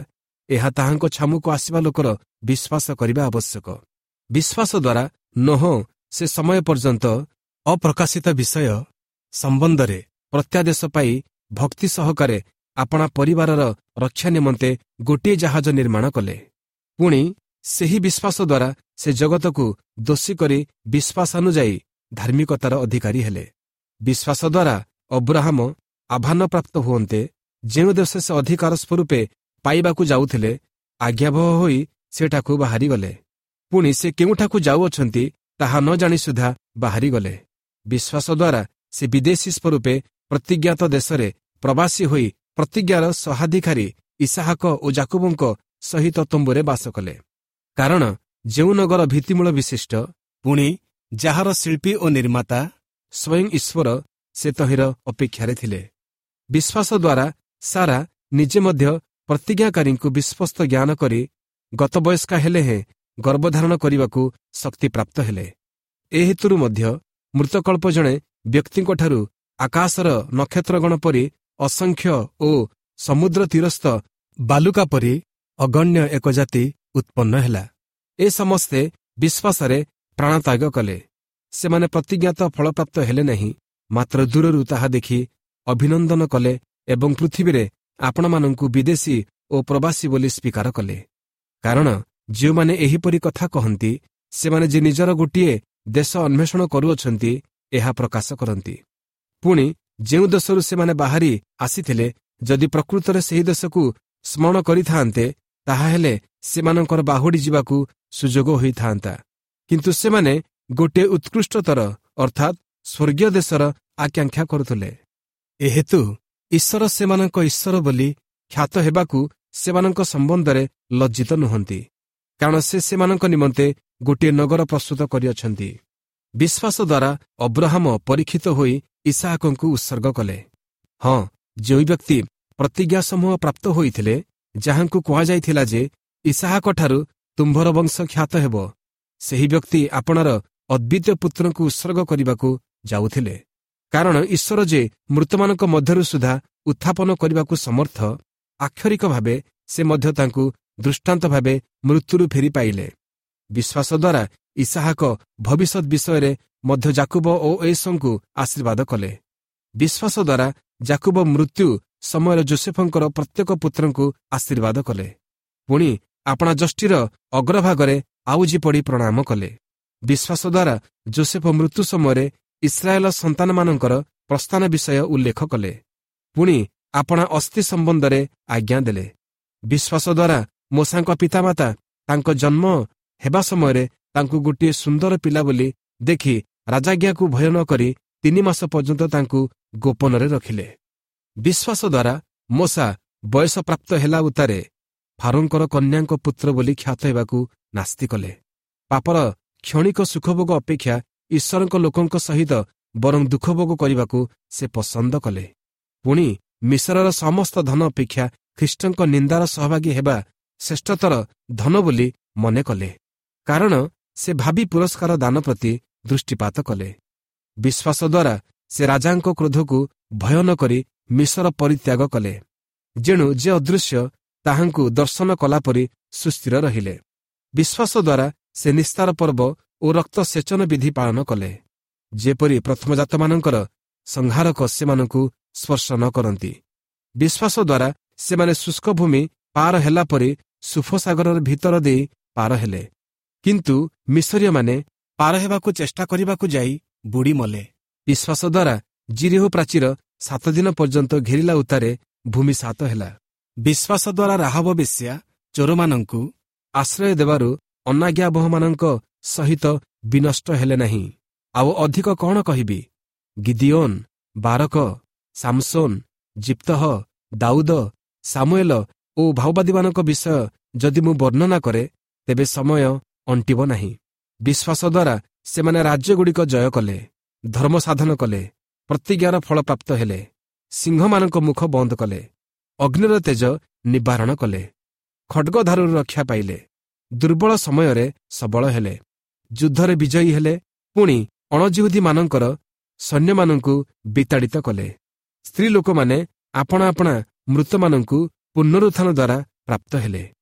ଏହା ତାହାଙ୍କ ଛାମୁକୁ ଆସିବା ଲୋକର ବିଶ୍ୱାସ କରିବା ଆବଶ୍ୟକ। ବିଶ୍ୱାସ ଦ୍ୱାରା ନୋହ ସେ ସମୟ ପର୍ଯ୍ୟନ୍ତ ଅପ୍ରକାଶିତ ବିଷୟ ସମ୍ବନ୍ଧରେ ପ୍ରତ୍ୟାଦେଶ ପାଇ ଭକ୍ତି ସହକାରେ ଆପଣା ପରିବାରର ରକ୍ଷା ନିମନ୍ତେ ଗୋଟିଏ ଜାହାଜ ନିର୍ମାଣ କଲେ। ପୁଣି ସେହି ବିଶ୍ୱାସ ଦ୍ୱାରା ସେ ଜଗତକୁ ଦୋଷୀ କରି ବିଶ୍ୱାସାନୁଯାୟୀ ଧାର୍ମିକତାର ଅଧିକାରୀ ହେଲେ। ବିଶ୍ୱାସ ଦ୍ୱାରା ଅବ୍ରାହମ ଆହ୍ୱାନପ୍ରାପ୍ତ ହୁଅନ୍ତେ ଯେଉଁ ଦେଶ ସେ ଅଧିକାର ସ୍ୱରୂପେ ପାଇବାକୁ ଯାଉଥିଲେ, ଆଜ୍ଞାବହ ହୋଇ ସେଠାକୁ ବାହାରିଗଲେ। ପୁଣି ସେ କେଉଁଠାକୁ ଯାଉଅଛନ୍ତି ତାହା ନ ଜାଣି ସୁଦ୍ଧା ବାହାରିଗଲେ। ବିଶ୍ୱାସ ଦ୍ୱାରା ସେ ବିଦେଶୀ ସ୍ୱରୂପେ ପ୍ରତିଜ୍ଞାତ ଦେଶରେ ପ୍ରବାସୀ ହୋଇ ପ୍ରତିଜ୍ଞାର ସହାଧିକାରୀ ଇସାହାକ ଓ ଯାକୁବଙ୍କ ସହିତ ତମ୍ବୁରେ ବାସ କଲେ। କାରଣ ଯେଉଁ ନଗର ଭିତ୍ତିମୂଳ ବିଶିଷ୍ଟ, ପୁଣି ଯାହାର ଶିଳ୍ପୀ ଓ ନିର୍ମାତା ସ୍ୱୟଂ ଈଶ୍ୱର, ସେ ତହିଁର ଅପେକ୍ଷାରେ ଥିଲେ। ବିଶ୍ୱାସ ଦ୍ୱାରା ସାରା ନିଜେ ମଧ୍ୟ ପ୍ରତିଜ୍ଞାକାରୀଙ୍କୁ ବିଶ୍ୱସ୍ତ ଜ୍ଞାନ କରି ଗତବୟସ୍କା ହେଲେ ହେଁ ଗର୍ଭଧାରଣ କରିବାକୁ ଶକ୍ତିପ୍ରାପ୍ତ ହେଲେ। ଏ ହେତୁରୁ ମଧ୍ୟ ମୃତକଳ୍ପ ଜଣେ ବ୍ୟକ୍ତିଙ୍କଠାରୁ ଆକାଶର ନକ୍ଷତ୍ରଗଣ ପରି ଅସଂଖ୍ୟ ଓ ସମୁଦ୍ର ତୀରସ୍ଥ ବାଲୁକା ପରି ଅଗଣ୍ୟ ଏକ ଜାତି ଉତ୍ପନ୍ନ ହେଲା। ଏ ସମସ୍ତେ ବିଶ୍ୱାସରେ ପ୍ରାଣତ୍ୟାଗ କଲେ। ସେମାନେ ପ୍ରତିଜ୍ଞାତ ଫଳପ୍ରାପ୍ତ ହେଲେ ନାହିଁ, ମାତ୍ର ଦୂରରୁ ତାହା ଦେଖି ଅଭିନନ୍ଦନ କଲେ ଏବଂ ପୃଥିବୀରେ ଆପଣମାନଙ୍କୁ ବିଦେଶୀ ଓ ପ୍ରବାସୀ ବୋଲି ସ୍ୱୀକାର କଲେ। କାରଣ ଯେଉଁମାନେ ଏହିପରି କଥା କହନ୍ତି, ସେମାନେ ଯେ ନିଜର ଗୋଟିଏ ଦେଶ ଅନ୍ୱେଷଣ କରୁଅଛନ୍ତି ଏହା ପ୍ରକାଶ କରନ୍ତି। ପୁଣି ଯେଉଁ ଦେଶରୁ ସେମାନେ ବାହାରି ଆସିଥିଲେ, ଯଦି ପ୍ରକୃତରେ ସେହି ଦେଶକୁ ସ୍ମରଣ କରିଥାନ୍ତେ, ତାହାହେଲେ ସେମାନଙ୍କର ବାହୁଡ଼ି ଯିବାକୁ ସୁଯୋଗ ହୋଇଥାନ୍ତା। କିନ୍ତୁ ସେମାନେ ଗୋଟିଏ ଉତ୍କୃଷ୍ଟତର ଅର୍ଥାତ୍ ସ୍ୱର୍ଗୀୟ ଦେଶର ଆକାଂକ୍ଷା କରୁଥିଲେ। ଏହେତୁ ଈଶ୍ୱର ସେମାନଙ୍କ ଈଶ୍ୱର ବୋଲି ଖ୍ୟାତ ହେବାକୁ ସେମାନଙ୍କ ସମ୍ବନ୍ଧରେ ଲଜ୍ଜିତ ନୁହନ୍ତି, କାରଣ ସେ ସେମାନଙ୍କ ନିମନ୍ତେ ଗୋଟିଏ ନଗର ପ୍ରସ୍ତୁତ କରିଅଛନ୍ତି। ବିଶ୍ୱାସ ଦ୍ୱାରା ଅବ୍ରାହମ ପରୀକ୍ଷିତ ହୋଇ ଇସାହାକଙ୍କୁ ଉତ୍ସର୍ଗ କଲେ। ହଁ, ଯେଉଁ ବ୍ୟକ୍ତି ପ୍ରତିଜ୍ଞା ସମୂହ ପ୍ରାପ୍ତ ହୋଇଥିଲେ, ଯାହାଙ୍କୁ କୁହାଯାଇଥିଲା ଯେ ଇସାହାକଠାରୁ ତୁମ୍ଭର ବଂଶ ଖ୍ୟାତ ହେବ, ସେହି ବ୍ୟକ୍ତି ଆପଣାର ଅଦ୍ୱିତୀୟ ପୁତ୍ରଙ୍କୁ ଉତ୍ସର୍ଗ କରିବାକୁ ଯାଉଥିଲେ। କାରଣ ଈଶ୍ୱର ଯେ ମୃତମାନଙ୍କ ମଧ୍ୟରୁ ସୁଦ୍ଧା ଉତ୍ଥାପନ କରିବାକୁ ସମର୍ଥ, ଆକ୍ଷରିକ ଭାବେ ସେ ମଧ୍ୟ ତାଙ୍କୁ ଦୃଷ୍ଟାନ୍ତ ଭାବେ ମୃତ୍ୟୁରୁ ଫେରି ପାଇଲେ। ବିଶ୍ୱାସ ଦ୍ୱାରା ଇସାହାକ ଭବିଷ୍ୟତ ବିଷୟରେ ମଧ୍ୟ ଯାକୁବ ଓ ଏସଙ୍କୁ ଆଶୀର୍ବାଦ କଲେ। ବିଶ୍ୱାସ ଦ୍ୱାରା ଯାକୁବ ମୃତ୍ୟୁ ସମୟରେ ଯୋସେଫଙ୍କର ପ୍ରତ୍ୟେକ ପୁତ୍ରଙ୍କୁ ଆଶୀର୍ବାଦ କଲେ। ପୁଣି ଆପଣା ଯଷ୍ଟିର ଅଗ୍ରଭାଗରେ ଆଉଜି ପଡ଼ି ପ୍ରଣାମ କଲେ। ବିଶ୍ୱାସ ଦ୍ୱାରା ଯୋସେଫ ମୃତ୍ୟୁ ସମୟରେ ଇସ୍ରାଏଲ ସନ୍ତାନମାନଙ୍କର ପ୍ରସ୍ଥାନ ବିଷୟ ଉଲ୍ଲେଖ କଲେ। ପୁଣି ଆପଣା ଅସ୍ଥି ସମ୍ବନ୍ଧରେ ଆଜ୍ଞା ଦେଲେ। ବିଶ୍ୱାସ ଦ୍ୱାରା ମୋଶାଙ୍କ ପିତାମାତା ତାଙ୍କ ଜନ୍ମ ହେବା ସମୟରେ ତାଙ୍କୁ ଗୋଟିଏ ସୁନ୍ଦର ପିଲା ବୋଲି ଦେଖି ରାଜାଜ୍ଞାକୁ ଭୟ ନ କରି 3 ମାସ ପର୍ଯ୍ୟନ୍ତ ତାଙ୍କୁ ଗୋପନରେ ରଖିଲେ। ବିଶ୍ୱାସ ଦ୍ୱାରା ମୋଶା ବୟସ ପ୍ରାପ୍ତ ହେଲା ଉତ୍ତାରେ ଫାରୋଙ୍କର କନ୍ୟାଙ୍କ ପୁତ୍ର ବୋଲି ଖ୍ୟାତ ହେବାକୁ ନାସ୍ତି କଲେ। ପାପର କ୍ଷଣିକ ସୁଖଭୋଗ ଅପେକ୍ଷା ଈଶ୍ୱରଙ୍କ ଲୋକଙ୍କ ସହିତ ବରଂ ଦୁଃଖଭୋଗ କରିବାକୁ ସେ ପସନ୍ଦ କଲେ। ପୁଣି ମିଶ୍ରର ସମସ୍ତ ଧନ ଅପେକ୍ଷା ଖ୍ରୀଷ୍ଟଙ୍କ ନିନ୍ଦାର ସହଭାଗୀ ହେବା ଶ୍ରେଷ୍ଠତର ଧନ ବୋଲି ମନେ କଲେ, କାରଣ ସେ ଭାବି ପୁରସ୍କାର ଦାନ ପ୍ରତି ଦୃଷ୍ଟିପାତ କଲେ। ବିଶ୍ୱାସ ଦ୍ୱାରା ସେ ରାଜାଙ୍କ କ୍ରୋଧକୁ ଭୟ ନ କରି ମିଶ୍ର ପରିତ୍ୟାଗ କଲେ, ଯେଣୁ ଯେ ଅଦୃଶ୍ୟ ତାହାଙ୍କୁ ଦର୍ଶନ କଲାପରି ସୁସ୍ଥିର ରହିଲେ। ବିଶ୍ୱାସ ଦ୍ୱାରା ସେ ନିସ୍ତାର ପର୍ବ ଓ ରକ୍ତ ସେଚନ ବିଧି ପାଳନ କଲେ, ଯେପରି ପ୍ରଥମଜାତମାନଙ୍କର ସଂହାରକ ସେମାନଙ୍କୁ ସ୍ପର୍ଶ ନ କରନ୍ତି। ବିଶ୍ୱାସ ଦ୍ୱାରା ସେମାନେ ଶୁଷ୍କ ଭୂମି ପାର ହେଲା ପରି ସୁଫସାଗରର ଭିତର ଦେଇ ପାର ହେଲେ, କିନ୍ତୁ ମିଶରୀୟମାନେ ପାର ହେବାକୁ ଚେଷ୍ଟା କରିବାକୁ ଯାଇ ବୁଡ଼ି ମଲେ। ବିଶ୍ୱାସ ଦ୍ୱାରା ଜିରିହୋ ପ୍ରାଚୀର 7 ଦିନ ପର୍ଯ୍ୟନ୍ତ ଘେରିଲା ଉତ୍ତାରେ ଭୂମି ସାତ ହେଲା। ବିଶ୍ୱାସ ଦ୍ୱାରା ରାହାବ ବେଶ୍ୟା ଚୋରମାନଙ୍କୁ ଆଶ୍ରୟ ଦେବାରୁ ଅନାଜ୍ଞାବହମାନଙ୍କ ସହିତ ବିନଷ୍ଟ ହେଲେ ନାହିଁ। ଆଉ ଅଧିକ କ'ଣ କହିବି? ଗିଦିଓନ, ବାରକ, ସାମସୋନ, ଜିପ୍ତହ, ଦାଉଦ, ସାମୁଏଲ ଓ ଭାଓବାଦୀମାନଙ୍କ ବିଷୟ ଯଦି ମୁଁ ବର୍ଣ୍ଣନା କରେ, ତେବେ ସମୟ ଅଣ୍ଟିବ ନାହିଁ। ବିଶ୍ୱାସ ଦ୍ୱାରା ସେମାନେ ରାଜ୍ୟଗୁଡ଼ିକ ଜୟ କଲେ, ଧର୍ମ ସାଧନ କଲେ, ପ୍ରତିଜ୍ଞାର ଫଳପ୍ରାପ୍ତ ହେଲେ, ସିଂହମାନଙ୍କ ମୁଖ ବନ୍ଦ କଲେ, ଅଗ୍ନିର ତେଜ ନିବାରଣ କଲେ, ଖଡ୍ଗଧାରରୁ ରକ୍ଷା ପାଇଲେ, ଦୁର୍ବଳ ସମୟରେ ସବଳ ହେଲେ, ଯୁଦ୍ଧରେ ବିଜୟୀ ହେଲେ, ପୁଣି ଅଣଜିହୁଦୀମାନଙ୍କର ସୈନ୍ୟମାନଙ୍କୁ ବିତାଡ଼ିତ କଲେ। ସ୍ତ୍ରୀ ଲୋକମାନେ ଆପଣା ଆପଣା ମୃତମାନଙ୍କୁ ପୁନରୁତ୍ଥାନ ଦ୍ୱାରା ପ୍ରାପ୍ତ ହେଲେ।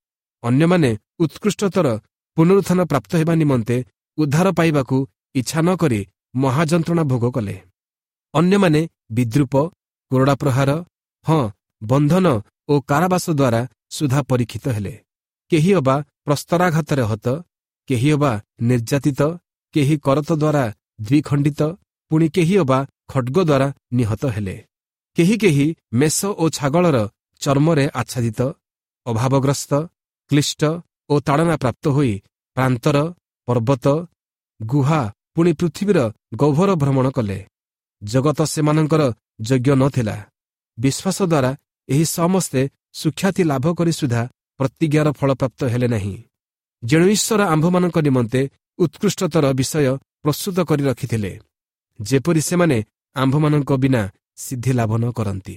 ଅନ୍ୟମାନେ ଉତ୍କୃଷ୍ଟତର ପୁନରୁତ୍ଥାନ ପ୍ରାପ୍ତ ହେବା ନିମନ୍ତେ ଉଦ୍ଧାର ପାଇବାକୁ ଇଚ୍ଛା ନ କରି ମହାଯନ୍ତ୍ରଣା ଭୋଗ କଲେ। ଅନ୍ୟମାନେ ବିଦ୍ରୂପ, କୋରଡ଼ା ପ୍ରହାର, ବନ୍ଧନ ଓ କାରାବାସ ଦ୍ୱାରା ସୁଦ୍ଧା ପରୀକ୍ଷିତ ହେଲେ। କେହି ଅବା ପ୍ରସ୍ତରାଘାତରେ ହତ, କେହି ଅବା ନିର୍ଯାତିତ, କେହି କରତ ଦ୍ୱାରା ଦ୍ୱିଖଣ୍ଡିତ, ପୁଣି କେହି ଅବା ଖଡ୍ଗ ଦ୍ୱାରା ନିହତ ହେଲେ। କେହି କେହି ମେଷ ଓ ଛାଗଳର ଚର୍ମରେ ଆଚ୍ଛାଦିତ, ଅଭାବଗ୍ରସ୍ତ, କ୍ଲିଷ୍ଟ ଓ ତାଡ଼ନା ପ୍ରାପ୍ତ ହୋଇ ପ୍ରାନ୍ତର, ପର୍ବତ, ଗୁହା ପୁଣି ପୃଥିବୀର ଗହ୍ୱର ଭ୍ରମଣ କଲେ। ଜଗତ ସେମାନଙ୍କର ଯୋଗ୍ୟ ନଥିଲା। ବିଶ୍ୱାସ ଦ୍ୱାରା ଏହି ସମସ୍ତେ ସୁଖ୍ୟାତି ଲାଭ କରି ସୁଦ୍ଧା ପ୍ରତିଜ୍ଞାର ଫଳପ୍ରାପ୍ତ ହେଲେ ନାହିଁ। ଯେଣୁ ଈଶ୍ୱର ଆମ୍ଭମାନଙ୍କ ନିମନ୍ତେ ଉତ୍କୃଷ୍ଟତର ବିଷୟ ପ୍ରସ୍ତୁତ କରି ରଖିଥିଲେ, ଯେପରି ସେମାନେ ଆମ୍ଭମାନଙ୍କ ବିନା ସିଦ୍ଧି ଲାଭ ନ କରନ୍ତି।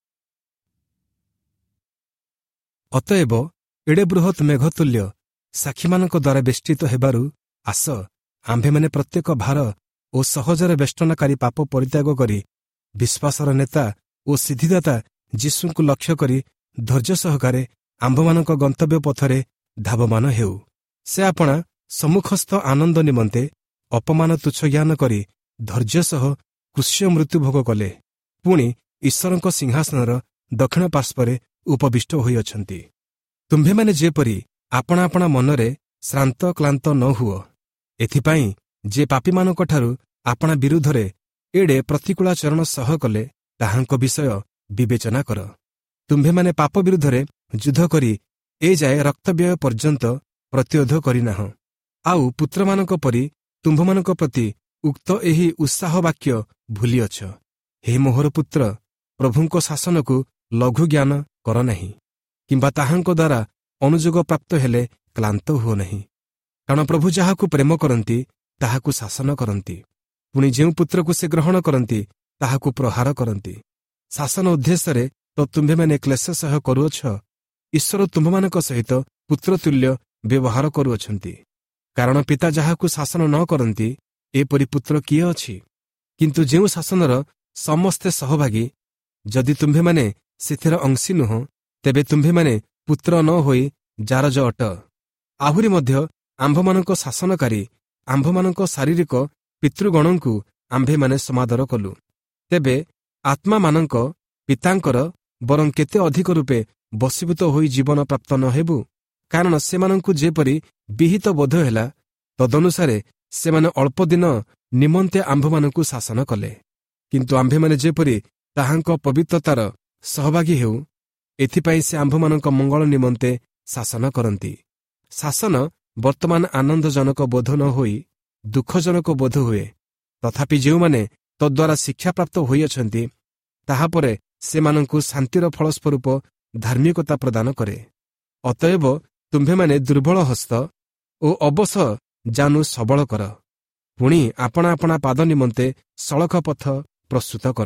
ଅତଏବ ଏଡ଼େ ବୃହତ୍ ମେଘତୁଲ୍ୟ ସାକ୍ଷୀମାନଙ୍କ ଦ୍ୱାରା ବେଷ୍ଟିତ ହେବାରୁ ଆସ, ଆମ୍ଭେମାନେ ପ୍ରତ୍ୟେକ ଭାର ଓ ସହଜରେ ବେଷ୍ଟନକାରୀ ପାପ ପରିତ୍ୟାଗ କରି ବିଶ୍ୱାସର ନେତା ଓ ସିଦ୍ଧିଦାତା ଯୀଶୁଙ୍କୁ ଲକ୍ଷ୍ୟ କରି ଧୈର୍ଯ୍ୟ ସହକାରେ ଆମ୍ଭମାନଙ୍କ ଗନ୍ତବ୍ୟ ପଥରେ ଧାବମାନ ହେଉ। ସେ ଆପଣା ସମ୍ମୁଖସ୍ଥ ଆନନ୍ଦ ନିମନ୍ତେ ଅପମାନ ତୁଚ୍ଛ ଜ୍ଞାନ କରି ଧୈର୍ଯ୍ୟ ସହ କୃଷ୍ୟ ମୃତ୍ୟୁ ଭୋଗ କଲେ, ପୁଣି ଈଶ୍ୱରଙ୍କ ସିଂହାସନର ଦକ୍ଷିଣ ପାର୍ଶ୍ୱରେ ଉପବିଷ୍ଟ ହୋଇଅଛନ୍ତି। ତୁମ୍ଭେମାନେ ଯେପରି ଆପଣା ଆପଣା ମନରେ ଶ୍ରାନ୍ତ କ୍ଳାନ୍ତ ନ ହୁଅ, ଏଥିପାଇଁ ଯେ ପାପୀମାନଙ୍କଠାରୁ ଆପଣା ବିରୁଦ୍ଧରେ ଏଡ଼େ ପ୍ରତିକୂଳାଚରଣ ସହ କଲେ, ତାହାଙ୍କ ବିଷୟ ବିବେଚନା କର। ତୁମ୍ଭେମାନେ ପାପ ବିରୁଦ୍ଧରେ ଯୁଦ୍ଧ କରି ଏଯାଏ ରକ୍ତବ୍ୟୟ ପର୍ଯ୍ୟନ୍ତ ପ୍ରତିରୋଧ କରିନାହଁ। ଆଉ ପୁତ୍ରମାନଙ୍କ ପରି ତୁମ୍ଭମାନଙ୍କ ପ୍ରତି ଉକ୍ତ ଏହି ଉତ୍ସାହ ବାକ୍ୟ ଭୁଲିଅଛ। ହେ ମୋହର ପୁତ୍ର, ପ୍ରଭୁଙ୍କ ଶାସନକୁ ଲଘୁ ଜ୍ଞାନ କର ନାହିଁ, କିମ୍ବା ତାହାଙ୍କ ଦ୍ୱାରା ଅନୁଯୋଗ ପ୍ରାପ୍ତ ହେଲେ କ୍ଳାନ୍ତ ହୁଅ ନାହିଁ। କାରଣ ପ୍ରଭୁ ଯାହାକୁ ପ୍ରେମ କରନ୍ତି ତାହାକୁ ଶାସନ କରନ୍ତି, ପୁଣି ଯେଉଁ ପୁତ୍ରକୁ ସେ ଗ୍ରହଣ କରନ୍ତି ତାହାକୁ ପ୍ରହାର କରନ୍ତି। ଶାସନ ଉଦ୍ଦେଶ୍ୟରେ ତ ତୁମ୍ଭେମାନେ କ୍ଲେଶ ସହ କରୁଅଛ, ଈଶ୍ୱର ତୁମ୍ଭମାନଙ୍କ ସହିତ ପୁତ୍ରତୁଲ୍ୟ ବ୍ୟବହାର କରୁଅଛନ୍ତି। କାରଣ ପିତା ଯାହାକୁ ଶାସନ ନ କରନ୍ତି, ଏପରି ପୁତ୍ର କିଏ ଅଛି? କିନ୍ତୁ ଯେଉଁ ଶାସନର ସମସ୍ତେ ସହଭାଗୀ, ଯଦି ତୁମ୍ଭେମାନେ ସେଥିର ଅଂଶୀ ନୁହଁ, ତେବେ ତୁମ୍ଭେମାନେ ପୁତ୍ର ନ ହୋଇ ଜାରଜ ଅଟ। ଆହୁରି ମଧ୍ୟ ଆମ୍ଭମାନଙ୍କ ଶାସନକାରୀ, ଆମ୍ଭମାନଙ୍କ ଶାରୀରିକ ପିତୃଗଣଙ୍କୁ ଆମ୍ଭେମାନେ ସମାଦର କଲୁ। ତେବେ ଆତ୍ମାମାନଙ୍କ ପିତାଙ୍କର ବରଂ କେତେ ଅଧିକ ରୂପେ ବଶୀଭୂତ ହୋଇ ଜୀବନ ପ୍ରାପ୍ତ ନ ହେବୁ? କାରଣ ସେମାନଙ୍କୁ ଯେପରି ବିହିତ ବୋଧ ହେଲା, ତଦନୁସାରେ ସେମାନେ ଅଳ୍ପ ଦିନ ନିମନ୍ତେ ଆମ୍ଭମାନଙ୍କୁ ଶାସନ କଲେ। କିନ୍ତୁ ଆମ୍ଭେମାନେ ଯେପରି ତାହାଙ୍କ ପବିତ୍ରତାର ସହଭାଗୀ ହେଉ, ଏଥିପାଇଁ ସେ ଆମ୍ଭମାନଙ୍କ ମଙ୍ଗଳ ନିମନ୍ତେ ଶାସନ କରନ୍ତି। ଶାସନ ବର୍ତ୍ତମାନ ଆନନ୍ଦଜନକ ବୋଧ ନ ହୋଇ ଦୁଃଖଜନକ ବୋଧ ହୁଏ। ତଥାପି ଯେଉଁମାନେ ତଦ୍ୱାରା ଶିକ୍ଷାପ୍ରାପ୍ତ ହୋଇଅଛନ୍ତି, ତାହାପରେ ସେମାନଙ୍କୁ ଶାନ୍ତିର ଫଳସ୍ୱରୂପ ଧାର୍ମିକତା ପ୍ରଦାନ କରେ। ଅତଏବ ତୁମ୍ଭେମାନେ ଦୁର୍ବଳ ହସ୍ତ ଓ ଅବଶ ଜାନୁ ସବଳ କର। ପୁଣି ଆପଣା ଆପଣା ପାଦ ନିମନ୍ତେ ସଳଖ ପଥ ପ୍ରସ୍ତୁତ କର।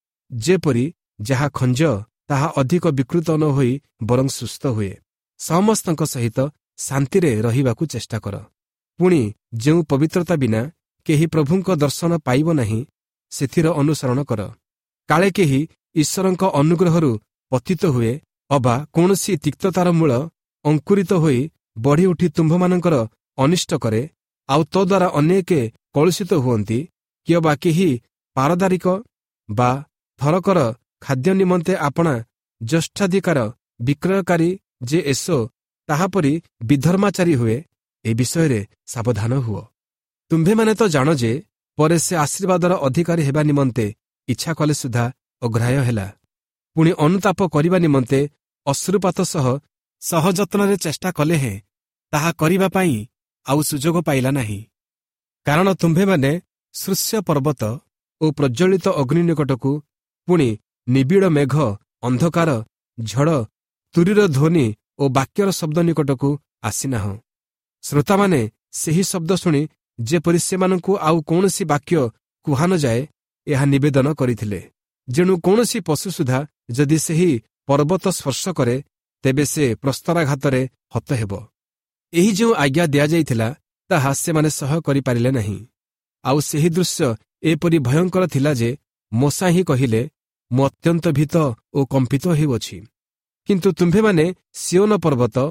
ଯେପରି ଯାହା ଖଞ୍ଜ ତାହା ଅଧିକ ବିକୃତ ନ ହୋଇ ବରଂ ସୁସ୍ଥ ହୁଏ। ସମସ୍ତଙ୍କ ସହିତ ଶାନ୍ତିରେ ରହିବାକୁ ଚେଷ୍ଟା କର। ପୁଣି ଯେଉଁ ପବିତ୍ରତା ବିନା କେହି ପ୍ରଭୁଙ୍କ ଦର୍ଶନ ପାଇବ ନାହିଁ, ସେଥିର ଅନୁସରଣ କର। କାଳେ କେହି ଈଶ୍ୱରଙ୍କ ଅନୁଗ୍ରହରୁ ପତିତ ହୁଏ, ଅବା କୌଣସି ତିକ୍ତତାର ମୂଳ ଅଙ୍କୁରିତ ହୋଇ ବଢ଼ି ଉଠି ତୁମ୍ଭମାନଙ୍କର ଅନିଷ୍ଟ କରେ, ଆଉ ତଦ୍ୱାରା ଅନେକେ କଳୁଷିତ ହୁଅନ୍ତି, କି ଅବା କେହି ପାରଦାରିକ ବା ଥରକର ଖାଦ୍ୟ ନିମନ୍ତେ ଆପଣା ଜ୍ୟେଷ୍ଠାଧିକାର ବିକ୍ରୟକାରୀ ଯେ ଏସୋ ତାହାପରି ବିଧର୍ମାଚାରୀ ହୁଏ, ଏ ବିଷୟରେ ସାବଧାନ ହୁଅ। ତୁମ୍ଭେମାନେ ତ ଜାଣ ଯେ ପରେ ସେ ଆଶୀର୍ବାଦର ଅଧିକାରୀ ହେବା ନିମନ୍ତେ ଇଚ୍ଛା କଲେ ସୁଦ୍ଧା ଅଗ୍ରାହ୍ୟ ହେଲା। ପୁଣି ଅନୁତାପ କରିବା ନିମନ୍ତେ ଅଶ୍ରୁପାତ ସହ ସହଯତ୍ନରେ ଚେଷ୍ଟା କଲେ ହେଁ ତାହା କରିବା ପାଇଁ ଆଉ ସୁଯୋଗ ପାଇଲା ନାହିଁ। କାରଣ ତୁମ୍ଭେମାନେ ଶୃଶ୍ୟ ପର୍ବତ ଓ ପ୍ରଜ୍ୱଳିତ ଅଗ୍ନି ନିକଟକୁ, ପୁଣି ନିବିଡ଼ ମେଘ, ଅନ୍ଧକାର, ଝଡ଼, ତୁରୀର ଧ୍ୱନି ଓ ବାକ୍ୟର ଶବ୍ଦ ନିକଟକୁ ଆସିନାହଁ। ଶ୍ରୋତାମାନେ ସେହି ଶବ୍ଦ ଶୁଣି ଯେପରି ସେମାନଙ୍କୁ ଆଉ କୌଣସି ବାକ୍ୟ କୁହା ନ ଯାଏ, ଏହା ନିବେଦନ କରିଥିଲେ। ଯେଣୁ କୌଣସି ପଶୁ ସୁଦ୍ଧା ଯଦି ସେହି ପର୍ବତ ସ୍ପର୍ଶ କରେ, ତେବେ ସେ ପ୍ରସ୍ତରାଘାତରେ ହତ ହେବ। ଏହି ଯେଉଁ ଆଜ୍ଞା ଦିଆଯାଇଥିଲା, ତାହା ସେମାନେ ସହ କରିପାରିଲେ ନାହିଁ। ଆଉ ସେହି ଦୃଶ୍ୟ ଏପରି ଭୟଙ୍କର ଥିଲା ଯେ ମୋଶା ହିଁ କହିଲେ, ମୁଁ ଅତ୍ୟନ୍ତ ଭୀତ ଓ କମ୍ପିତ ହେଉଅଛି। କିନ୍ତୁ ତୁମ୍ଭେମାନେ ସିଓନ ପର୍ବତ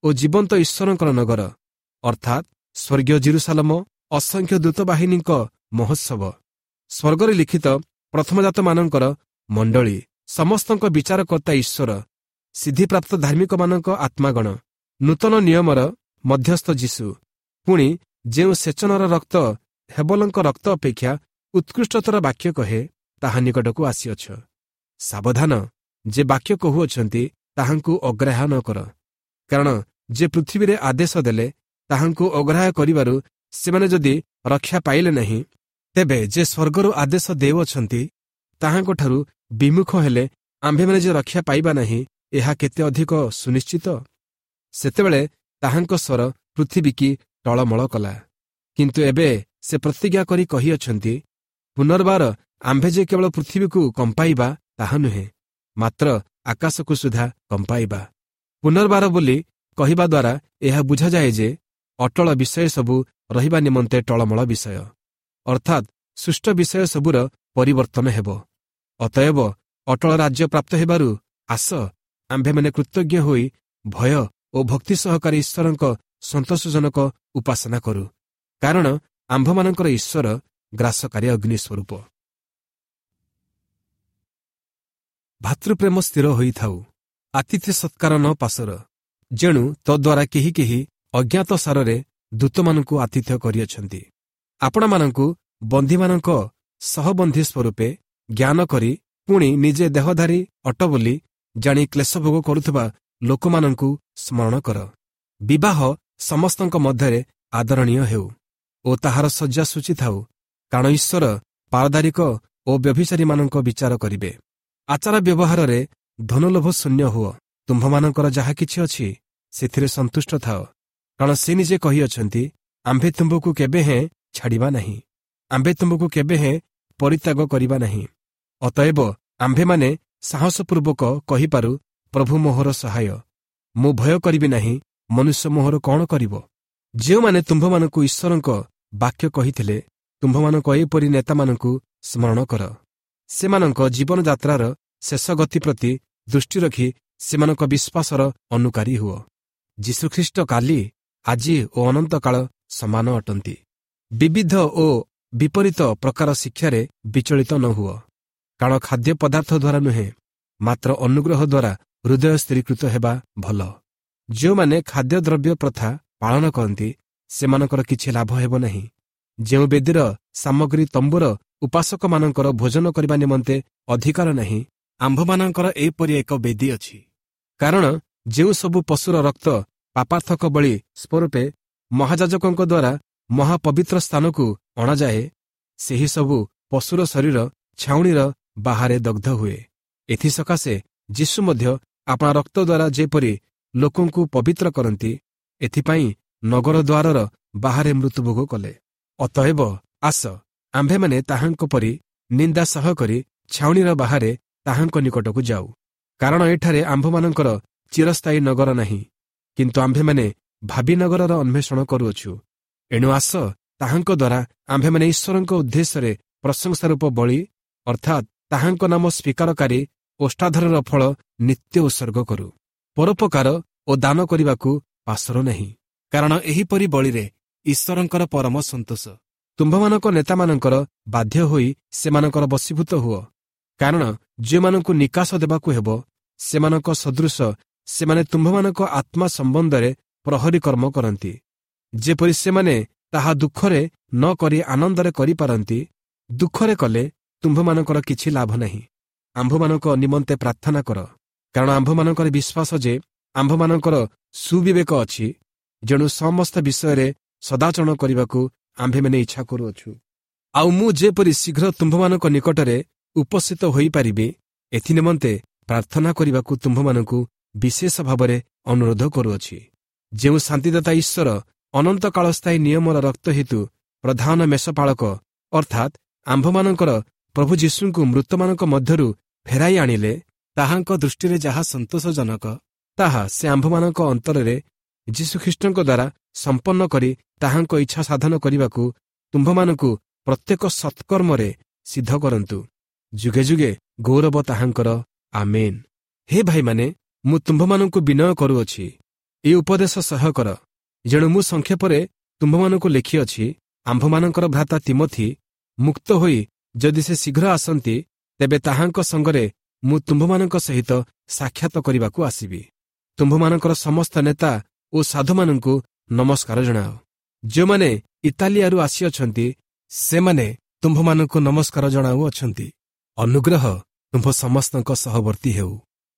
ଓ ଜୀବନ୍ତ ଈଶ୍ୱରଙ୍କର ନଗର, ଅର୍ଥାତ୍ ସ୍ୱର୍ଗୀୟ ଜେରୁସାଲେମ ଅସଂଖ୍ୟ ଦୂତବାହିନୀଙ୍କ ମହୋତ୍ସବ। ସ୍ୱର୍ଗରେ ଲିଖିତ ପ୍ରଥମଜାତମାନଙ୍କର ମଣ୍ଡଳୀ, ସମସ୍ତଙ୍କ ବିଚାରକର୍ତ୍ତା ଈଶ୍ୱର, ସିଦ୍ଧିପ୍ରାପ୍ତ ଧାର୍ମିକମାନଙ୍କ ଆତ୍ମାଗଣ, ନୂତନ ନିୟମର ମଧ୍ୟସ୍ଥ ଯୀଶୁ, ପୁଣି ଯେଉଁ ସେଚନର ରକ୍ତ ହେବଲଙ୍କ ରକ୍ତ ଅପେକ୍ଷା ଉତ୍କୃଷ୍ଟତର ବାକ୍ୟ କହେ, ତାହା ନିକଟକୁ ଆସିଅଛ। ସାବଧାନ, ଯେ ବାକ୍ୟ କହୁଅଛନ୍ତି ତାହାଙ୍କୁ ଅଗ୍ରାହ୍ୟ ନ କର, କାରଣ ଯେ ପୃଥିବୀରେ ଆଦେଶ ଦେଲେ ତାହାଙ୍କୁ ଅଗ୍ରାହ୍ୟ କରିବାରୁ ସେମାନେ ଯଦି ରକ୍ଷା ପାଇଲେ ନାହିଁ, ତେବେ ଯେ ସ୍ୱର୍ଗରୁ ଆଦେଶ ଦେଉଅଛନ୍ତି ତାହାଙ୍କଠାରୁ ବିମୁଖ ହେଲେ ଆମ୍ଭେମାନେ ଯେ ରକ୍ଷା ପାଇବା ନାହିଁ, ଏହା କେତେ ଅଧିକ ସୁନିଶ୍ଚିତ। ସେତେବେଳେ ତାହାଙ୍କ ସ୍ୱର ପୃଥିବୀକି ଟଳମଳ କଲା। କିନ୍ତୁ ଏବେ ସେ ପ୍ରତିଜ୍ଞା କରି କହିଅଛନ୍ତି, ପୁନର୍ବାର ଆମ୍ଭେ ଯେ କେବଳ ପୃଥିବୀକୁ କମ୍ପାଇବା ତାହା ନୁହେଁ, ମାତ୍ର ଆକାଶକୁ ସୁଦ୍ଧା କମ୍ପାଇବା। ପୁନର୍ବାର ବୋଲି କହିବା ଦ୍ୱାରା ଏହା ବୁଝାଯାଏ ଯେ ଅଟଳ ବିଷୟ ସବୁ ରହିବା ନିମନ୍ତେ ଟଳମଳ ବିଷୟ, ଅର୍ଥାତ୍ ସୃଷ୍ଟ ବିଷୟ ସବୁର ପରିବର୍ତ୍ତନ ହେବ। ଅତଏବ ଅଟଳ ରାଜ୍ୟ ପ୍ରାପ୍ତ ହେବାରୁ ଆସ ଆମ୍ଭେମାନେ କୃତଜ୍ଞ ହୋଇ ଭୟ ଓ ଭକ୍ତି ସହକାରେ ଈଶ୍ୱରଙ୍କ ସନ୍ତୋଷଜନକ ଉପାସନା କରୁ, କାରଣ ଆମ୍ଭମାନଙ୍କର ଈଶ୍ୱର ଗ୍ରାସକାରୀ ଅଗ୍ନି ସ୍ୱରୂପ। ଭାତୃପ୍ରେମ ସ୍ଥିର ହୋଇଥାଉ, ଆତିଥ୍ୟ ସତ୍କାର ନ ପାସର, ଯେଣୁ ତଦ୍ୱାରା କେହି କେହି ଅଜ୍ଞାତ ସାରରେ ଦୂତମାନଙ୍କୁ ଆତିଥ୍ୟ କରିଅଛନ୍ତି। ଆପଣମାନଙ୍କୁ ବନ୍ଧୀମାନଙ୍କ ସହବନ୍ଧୀ ସ୍ୱରୂପେ ଜ୍ଞାନ କରି ପୁଣି ନିଜେ ଦେହଧାରୀ ଅଟ ବୋଲି ଜାଣି କ୍ଲେଶ ଭୋଗ କରୁଥିବା ଲୋକମାନଙ୍କୁ ସ୍ମରଣ କର। ବିବାହ ସମସ୍ତଙ୍କ ମଧ୍ୟରେ ଆଦରଣୀୟ ହେଉ ଓ ତାହାର ଶଯ୍ୟା ସୂଚୀ ଥାଉ, କାରଣ ଈଶ୍ୱର ପାରଦାରିକ ଓ ବ୍ୟଭିଚାରୀମାନଙ୍କ ବିଚାର କରିବେ। ଆଚାର ବ୍ୟବହାରରେ ଧନଲୋଭ ଶୂନ୍ୟ ହୁଅ। ତୁମ୍ଭମାନଙ୍କର ଯାହା କିଛି ଅଛି ସେଥିରେ ସନ୍ତୁଷ୍ଟ ଥାଅ, କାରଣ ସେ ନିଜେ କହିଅଛନ୍ତି, ଆମ୍ଭେ ତୁମ୍ଭକୁ କେବେ ହେଁ ଛାଡ଼ିବା ନାହିଁ, ଆମ୍ଭେ ତୁମ୍ଭକୁ କେବେ ହେଁ ପରିତ୍ୟାଗ କରିବା ନାହିଁ। ଅତଏବ ଆମ୍ଭେମାନେ ସାହସପୂର୍ବକ କହିପାରୁ, ପ୍ରଭୁ ମୋହର ସହାୟ, ମୁଁ ଭୟ କରିବି ନାହିଁ, ମନୁଷ୍ୟ ମୋହର କ'ଣ କରିବ। ଯେଉଁମାନେ ତୁମ୍ଭମାନଙ୍କୁ ଈଶ୍ୱରଙ୍କ ବାକ୍ୟ କହିଥିଲେ, ତୁମ୍ଭମାନଙ୍କ ଏପରି ନେତାମାନଙ୍କୁ ସ୍ମରଣ କର। ସେମାନଙ୍କ ଜୀବନଯାତ୍ରାର ଶେଷ ଗତି ପ୍ରତି ଦୃଷ୍ଟି ରଖି ସେମାନଙ୍କ ବିଶ୍ୱାସର ଅନୁକାରୀ ହୁଅ। ଯୀଶୁଖ୍ରୀଷ୍ଟ କାଲି, ଆଜି ଓ ଅନନ୍ତକାଳ ସମାନ ଅଟନ୍ତି। ବିବିଧ ଓ ବିପରୀତ ପ୍ରକାର ଶିକ୍ଷାରେ ବିଚଳିତ ନ ହୁଅ, କାରଣ ଖାଦ୍ୟ ପଦାର୍ଥ ଦ୍ୱାରା ନୁହେଁ, ମାତ୍ର ଅନୁଗ୍ରହ ଦ୍ୱାରା ହୃଦୟ ସ୍ଥିରୀକୃତ ହେବା ଭଲ। ଯେଉଁମାନେ ଖାଦ୍ୟଦ୍ରବ୍ୟ ପ୍ରଥା ପାଳନ କରନ୍ତି ସେମାନଙ୍କର କିଛି ଲାଭ ହେବ ନାହିଁ। ଯେଉଁ ବେଦୀର ସାମଗ୍ରୀ ତମ୍ବୁର ଉପାସକମାନଙ୍କର ଭୋଜନ କରିବା ନିମନ୍ତେ ଅଧିକାର ନାହିଁ, ଆମ୍ଭମାନଙ୍କର ଏପରି ଏକ ବେଦୀ ଅଛି। କାରଣ ଯେଉଁ ସବୁ ପଶୁର ରକ୍ତ ପାପାର୍ଥକ ବଳି ସ୍ୱରୂପେ ମହାଯାଜକଙ୍କ ଦ୍ୱାରା ମହାପବିତ୍ର ସ୍ଥାନକୁ ଅଣାଯାଏ, ସେହି ସବୁ ପଶୁର ଶରୀର ଛାଉଣିର ବାହାରେ ଦଗ୍ଧ ହୁଏ। ଏଥିସକାଶେ ଯୀଶୁ ମଧ୍ୟ ଆପଣା ରକ୍ତ ଦ୍ୱାରା ଯେପରି ଲୋକଙ୍କୁ ପବିତ୍ର କରନ୍ତି, ଏଥିପାଇଁ ନଗର ଦ୍ୱାରର ବାହାରେ ମୃତ୍ୟୁଭୋଗ କଲେ। ଅତଏବ ଆସ ଆମ୍ଭେମାନେ ତାହାଙ୍କ ପରି ନିନ୍ଦା ସହ କରି ଛାଉଣିର ବାହାରେ ତାହାଙ୍କ ନିକଟକୁ ଯାଉ, କାରଣ ଏଠାରେ ଆମ୍ଭମାନଙ୍କର ଚିରସ୍ଥାୟୀ ନଗର ନାହିଁ, କିନ୍ତୁ ଆମ୍ଭେମାନେ ଭାବି ନଗରର ଅନ୍ୱେଷଣ କରୁଅଛୁ। ଏଣୁ ଆସ ତାହାଙ୍କ ଦ୍ୱାରା ଆମ୍ଭେମାନେ ଈଶ୍ୱରଙ୍କ ଉଦ୍ଦେଶ୍ୟରେ ପ୍ରଶଂସାରୂପ ବଳି, ଅର୍ଥାତ୍ ତାହାଙ୍କ ନାମ ସ୍ୱୀକାରକାରୀ ଓଷ୍ଠାଧରର ଫଳ ନିତ୍ୟ ଉତ୍ସର୍ଗ କରୁ। ପରୋପକାର ଓ ଦାନ କରିବାକୁ ପାସର ନାହିଁ, କାରଣ ଏହିପରି ବଳିରେ ଈଶ୍ୱରଙ୍କର ପରମ ସନ୍ତୋଷ। ତୁମ୍ଭମାନଙ୍କ ନେତାମାନଙ୍କର ବାଧ୍ୟ ହୋଇ ସେମାନଙ୍କର ବଶୀଭୂତ ହୁଅ, କାରଣ ଯେଉଁମାନଙ୍କୁ ନିକାଶ ଦେବାକୁ ହେବ ସେମାନଙ୍କ ସଦୃଶ ସେମାନେ ତୁମ୍ଭମାନଙ୍କ ଆତ୍ମା ସମ୍ବନ୍ଧରେ ପ୍ରହରୀ କର୍ମ କରନ୍ତି। ଯେପରି ସେମାନେ ତାହା ଦୁଃଖରେ ନ କରି ଆନନ୍ଦରେ କରିପାରନ୍ତି, ଦୁଃଖରେ କଲେ ତୁମ୍ଭମାନଙ୍କର କିଛି ଲାଭ ନାହିଁ। ଆମ୍ଭମାନଙ୍କ ନିମନ୍ତେ ପ୍ରାର୍ଥନା କର, କାରଣ ଆମ୍ଭମାନଙ୍କର ବିଶ୍ୱାସ ଯେ ଆମ୍ଭମାନଙ୍କର ସୁବିବେକ ଅଛି, ଯେଣୁ ସମସ୍ତ ବିଷୟରେ ସଦାଚରଣ କରିବାକୁ ଆମ୍ଭେମାନେ ଇଚ୍ଛା କରୁଅଛୁ। ଆଉ ମୁଁ ଯେପରି ଶୀଘ୍ର ତୁମ୍ଭମାନଙ୍କ ନିକଟରେ ଉପସ୍ଥିତ ହୋଇପାରିବି, ଏଥିନିମନ୍ତେ ପ୍ରାର୍ଥନା କରିବାକୁ ତୁମ୍ଭମାନଙ୍କୁ ବିଶେଷ ଭାବରେ ଅନୁରୋଧ କରୁଅଛି। ଯେଉଁ ଶାନ୍ତିଦାତା ଈଶ୍ୱର ଅନନ୍ତକାଳ ସ୍ଥାୟୀ ନିୟମର ରକ୍ତ ହେତୁ ପ୍ରଧାନ ମେଷପାଳକ ଅର୍ଥାତ୍ ଆମ୍ଭମାନଙ୍କର ପ୍ରଭୁ ଯୀଶୁଙ୍କୁ ମୃତମାନଙ୍କ ମଧ୍ୟରୁ ଫେରାଇ ଆଣିଲେ, ତାହାଙ୍କ ଦୃଷ୍ଟିରେ ଯାହା ସନ୍ତୋଷଜନକ, ତାହା ସେ ଆମ୍ଭମାନଙ୍କ ଅନ୍ତରରେ ଯୀଶୁଖ୍ରୀଷ୍ଟଙ୍କ ଦ୍ୱାରା ସମ୍ପନ୍ନ କରି ତାହାଙ୍କ ଇଚ୍ଛା ସାଧନ କରିବାକୁ ତୁମ୍ଭମାନଙ୍କୁ ପ୍ରତ୍ୟେକ ସତ୍କର୍ମରେ ସିଦ୍ଧ କରନ୍ତୁ। ଯୁଗେ ଯୁଗେ ଗୌରବ ତାହାଙ୍କର। ଆମେନ୍। ହେ ଭାଇମାନେ, ମୁଁ ତୁମ୍ଭମାନଙ୍କୁ ବିନୟ କରୁଅଛି, ଏ ଉପଦେଶ ସହ୍ୟ କର। ଯେଣୁ ମୁଁ ସଂକ୍ଷେପରେ ତୁମ୍ଭମାନଙ୍କୁ ଲେଖିଅଛି, ଆମ୍ଭମାନଙ୍କର ଭ୍ରାତା ତିମୋଥି ମୁକ୍ତ ହୋଇ ଯଦି ସେ ଶୀଘ୍ର ଆସନ୍ତି, ତେବେ ତାହାଙ୍କ ସଙ୍ଗରେ ମୁଁ ତୁମ୍ଭମାନଙ୍କ ସହିତ ସାକ୍ଷାତ କରିବାକୁ ଆସିବି। ତୁମ୍ଭମାନଙ୍କର ସମସ୍ତ ନେତା ଓ ସାଧୁମାନଙ୍କୁ ନମସ୍କାର ଜଣାଅ। ଯେଉଁମାନେ ଇଟାଲିଆରୁ ଆସିଅଛନ୍ତି, ସେମାନେ ତୁମ୍ଭମାନଙ୍କୁ ନମସ୍କାର ଜଣାଉଅଛନ୍ତି। ଅନୁଗ୍ରହ ତୁମ୍ଭ ସମସ୍ତଙ୍କ ସହବର୍ତ୍ତୀ ହେଉ।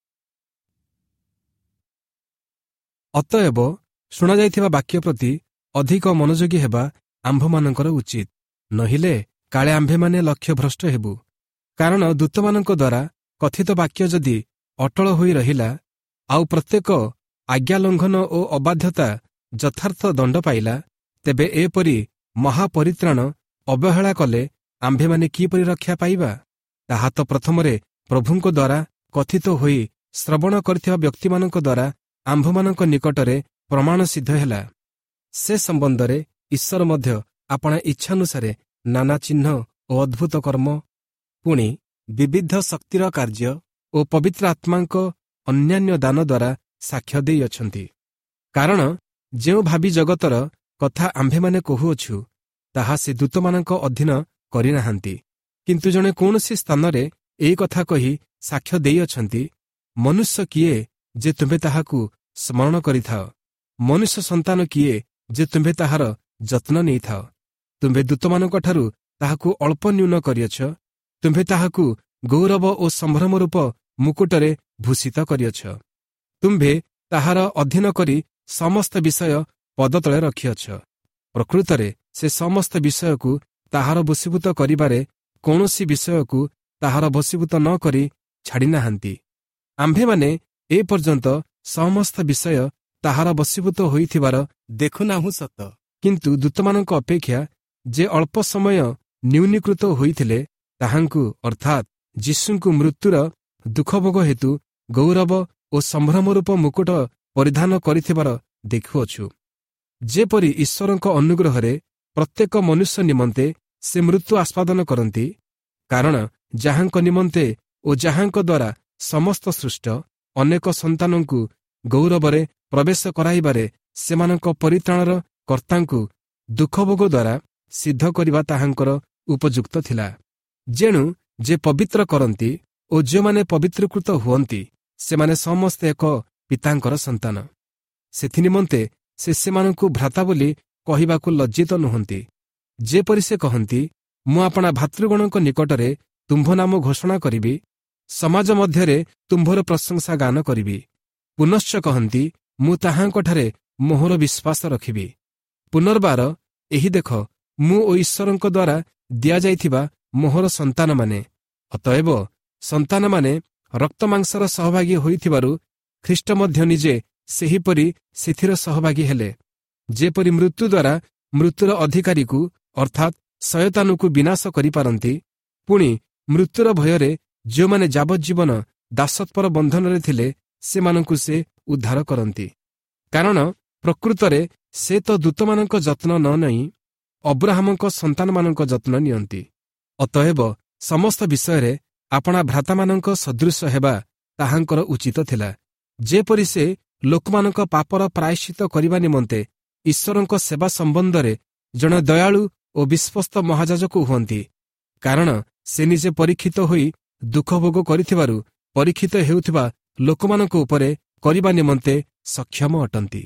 ଅତଏବ ଶୁଣାଯାଇଥିବା ବାକ୍ୟ ପ୍ରତି ଅଧିକ ମନୋଯୋଗୀ ହେବା ଆମ୍ଭମାନଙ୍କର ଉଚିତ। ନହିଲେ କାଳେ ଆମ୍ଭେମାନେ ଲକ୍ଷ୍ୟଭ୍ରଷ୍ଟ ହେବୁ। କାରଣ ଦୂତମାନଙ୍କ ଦ୍ୱାରା କଥିତ ବାକ୍ୟ ଯଦି ଅଟଳ ହୋଇ ରହିଲା, ଆଉ ପ୍ରତ୍ୟେକ ଆଜ୍ଞାଲଙ୍ଘନ ଓ ଅବାଧ୍ୟତା ଯଥାର୍ଥ ଦଣ୍ଡ ପାଇଲା, ତେବେ ଏପରି ମହାପରିତ୍ରାଣ ଅବହେଳା କଲେ ଆମ୍ଭେମାନେ କିପରି ରକ୍ଷା ପାଇବା? ତାହା ତ ପ୍ରଥମରେ ପ୍ରଭୁଙ୍କ ଦ୍ୱାରା କଥିତ ହୋଇ ଶ୍ରବଣ କରିଥିବା ବ୍ୟକ୍ତିମାନଙ୍କ ଦ୍ୱାରା ଆମ୍ଭମାନଙ୍କ ନିକଟରେ ପ୍ରମାଣ ସିଦ୍ଧ ହେଲା। ସେ ସମ୍ବନ୍ଧରେ ଈଶ୍ୱର ମଧ୍ୟ ଆପଣା ଇଚ୍ଛାନୁସାରେ ନାନା ଚିହ୍ନ ଓ ଅଦ୍ଭୁତ କର୍ମ, ପୁଣି ବିବିଧ ଶକ୍ତିର କାର୍ଯ୍ୟ ଓ ପବିତ୍ର ଆତ୍ମାଙ୍କ ଅନ୍ୟାନ୍ୟ ଦାନ ଦ୍ୱାରା ସାକ୍ଷ୍ୟ ଦେଇଅଛନ୍ତି। କାରଣ ଯେଉଁ ଭାବି ଜଗତର କଥା ଆମ୍ଭେମାନେ କହୁଅଛୁ, ତାହା ସେ ଦୂତମାନଙ୍କ ଅଧୀନ କରିନାହାନ୍ତି। କିନ୍ତୁ ଜଣେ କୌଣସି ସ୍ଥାନରେ ଏହି କଥା କହି ସାକ୍ଷ୍ୟ ଦେଇଅଛନ୍ତି, ମନୁଷ୍ୟ କିଏ ଯେ ତୁମ୍ଭେ ତାହାକୁ ସ୍ମରଣ କରିଥାଅ? ମନୁଷ୍ୟ ସନ୍ତାନ କିଏ ଯେ ତୁମ୍ଭେ ତାହାର ଯତ୍ନ ନେଇଥାଅ? ତୁମ୍ଭେ ଦୂତମାନଙ୍କଠାରୁ ତାହାକୁ ଅଳ୍ପ ନ୍ୟୁନ କରିଅଛ। ତୁମ୍ଭେ ତାହାକୁ ଗୌରବ ଓ ସମ୍ଭ୍ରମ ରୂପ ମୁକୁଟରେ ଭୂଷିତ କରିଅଛ। ତୁମ୍ଭେ ତାହାର ଅଧୀନ କରି ସମସ୍ତ ବିଷୟ ପଦତଳେ ରଖିଅଛ। ପ୍ରକୃତରେ ସେ ସମସ୍ତ ବିଷୟକୁ ତାହାର ବଶୀଭୂତ କରିବାରେ କୌଣସି ବିଷୟକୁ ତାହାର ବଶୀଭୂତ ନ କରି ଛାଡ଼ି ନାହାନ୍ତି। ଆମ୍ଭେମାନେ ଏ ପର୍ଯ୍ୟନ୍ତ ସମସ୍ତ ବିଷୟ ତାହାର ବଶୀଭୂତ ହୋଇଥିବାର ଦେଖୁନାହୁଁ ସତ, କିନ୍ତୁ ଦୂତମାନଙ୍କ ଅପେକ୍ଷା ଯେ ଅଳ୍ପ ସମୟ ନ୍ୟୁନୀକୃତ ହୋଇଥିଲେ, ତାହାଙ୍କୁ ଅର୍ଥାତ୍ ଯୀଶୁଙ୍କୁ ମୃତ୍ୟୁର ଦୁଃଖଭୋଗ ହେତୁ ଗୌରବ ଓ ସମ୍ଭ୍ରମ ରୂପ ମୁକୁଟ ପରିଧାନ କରିଥିବାର ଦେଖୁଅଛୁ। ଯେପରି ଈଶ୍ୱରଙ୍କ ଅନୁଗ୍ରହରେ ପ୍ରତ୍ୟେକ ମନୁଷ୍ୟ ନିମନ୍ତେ ସେ ମୃତ୍ୟୁ ଆସ୍ୱାଦନ କରନ୍ତି, କାରଣ ଯାହାଙ୍କ ନିମନ୍ତେ ଓ ଯାହାଙ୍କ ଦ୍ୱାରା ସମସ୍ତ ସୃଷ୍ଟ ଅନେକ ସନ୍ତାନଙ୍କୁ ଗୌରବରେ ପ୍ରବେଶ କରାଇବାରେ ସେମାନଙ୍କ ପରିତ୍ରାଣର କର୍ତ୍ତାଙ୍କୁ ଦୁଃଖଭୋଗ ଦ୍ୱାରା ସିଦ୍ଧ କରିବା ତାହାଙ୍କର ଉପଯୁକ୍ତ ଥିଲା। ଯେଣୁ ଯେ ପବିତ୍ର କରନ୍ତି ଓ ଯେଉଁମାନେ ପବିତ୍ରୀକୃତ ହୁଅନ୍ତି, ସେମାନେ ସମସ୍ତେ ଏକ ପିତାଙ୍କର ସନ୍ତାନ। ସେଥିନିମନ୍ତେ ସେ ସେମାନଙ୍କୁ ଭ୍ରାତା ବୋଲି କହିବାକୁ ଲଜ୍ଜିତ ନୁହନ୍ତି। ଯେପରି ସେ କହନ୍ତି, ମୁଁ ଆପଣା ଭାତୃଗଣଙ୍କ ନିକଟରେ ତୁମ୍ଭ ନାମ ଘୋଷଣା କରିବି, ସମାଜ ମଧ୍ୟରେ ତୁମ୍ଭର ପ୍ରଶଂସା ଗାନ କରିବି। ପୁନଶ୍ଚ କହନ୍ତି, ମୁଁ ତାହାଙ୍କଠାରେ ମୋହର ବିଶ୍ୱାସ ରଖିବି। ପୁନର୍ବାର ଏହି ଦେଖ, ମୁଁ ଓ ଈଶ୍ୱରଙ୍କ ଦ୍ୱାରା ଦିଆଯାଇଥିବା ମୋହର ସନ୍ତାନମାନେ। ଅତଏବ ସନ୍ତାନମାନେ ରକ୍ତମାଂସର ସହଭାଗୀ ହୋଇଥିବାରୁ ଖ୍ରୀଷ୍ଟ ମଧ୍ୟ ନିଜେ ସେହିପରି ସେଥିର ସହଭାଗୀ ହେଲେ। ଯେପରି ମୃତ୍ୟୁ ଦ୍ୱାରା ମୃତ୍ୟୁର ଅଧିକାରୀକୁ ଅର୍ଥାତ୍ ଶୟତାନକୁ ବିନାଶ କରିପାରନ୍ତି, ପୁଣି ମୃତ୍ୟୁର ଭୟରେ ଯେଉଁମାନେ ଯାବଜ୍ଜୀବନ ଦାସତ୍ୱର ବନ୍ଧନରେ ଥିଲେ, ସେମାନଙ୍କୁ ସେ ଉଦ୍ଧାର କରନ୍ତି। କାରଣ ପ୍ରକୃତରେ ସେ ତ ଦୂତମାନଙ୍କ ଯତ୍ନ ନ ନେଇ ଅବ୍ରାହମଙ୍କ ସନ୍ତାନମାନଙ୍କ ଯତ୍ନ ନିଅନ୍ତି। ଅତଏବ ସମସ୍ତ ବିଷୟରେ ଆପଣା ଭ୍ରାତାମାନଙ୍କ ସଦୃଶ ହେବା ତାହାଙ୍କର ଉଚିତ ଥିଲା। ଯେପରି ସେ ଲୋକମାନଙ୍କ ପାପର ପ୍ରାୟଶ୍ଚିତ କରିବା ନିମନ୍ତେ ଈଶ୍ୱରଙ୍କ ସେବା ସମ୍ବନ୍ଧରେ ଜଣେ ଦୟାଳୁ ଓ ବିଶ୍ୱସ୍ତ ମହାଯାଜକ ହୁଅନ୍ତି। କାରଣ ସେ ନିଜେ ପରୀକ୍ଷିତ ହୋଇ ଦୁଃଖଭୋଗ କରିଥିବାରୁ ପରୀକ୍ଷିତ ହେଉଥିବା ଲୋକମାନଙ୍କ ଉପରେ କରିବା ନିମନ୍ତେ ସକ୍ଷମ ଅଟନ୍ତି।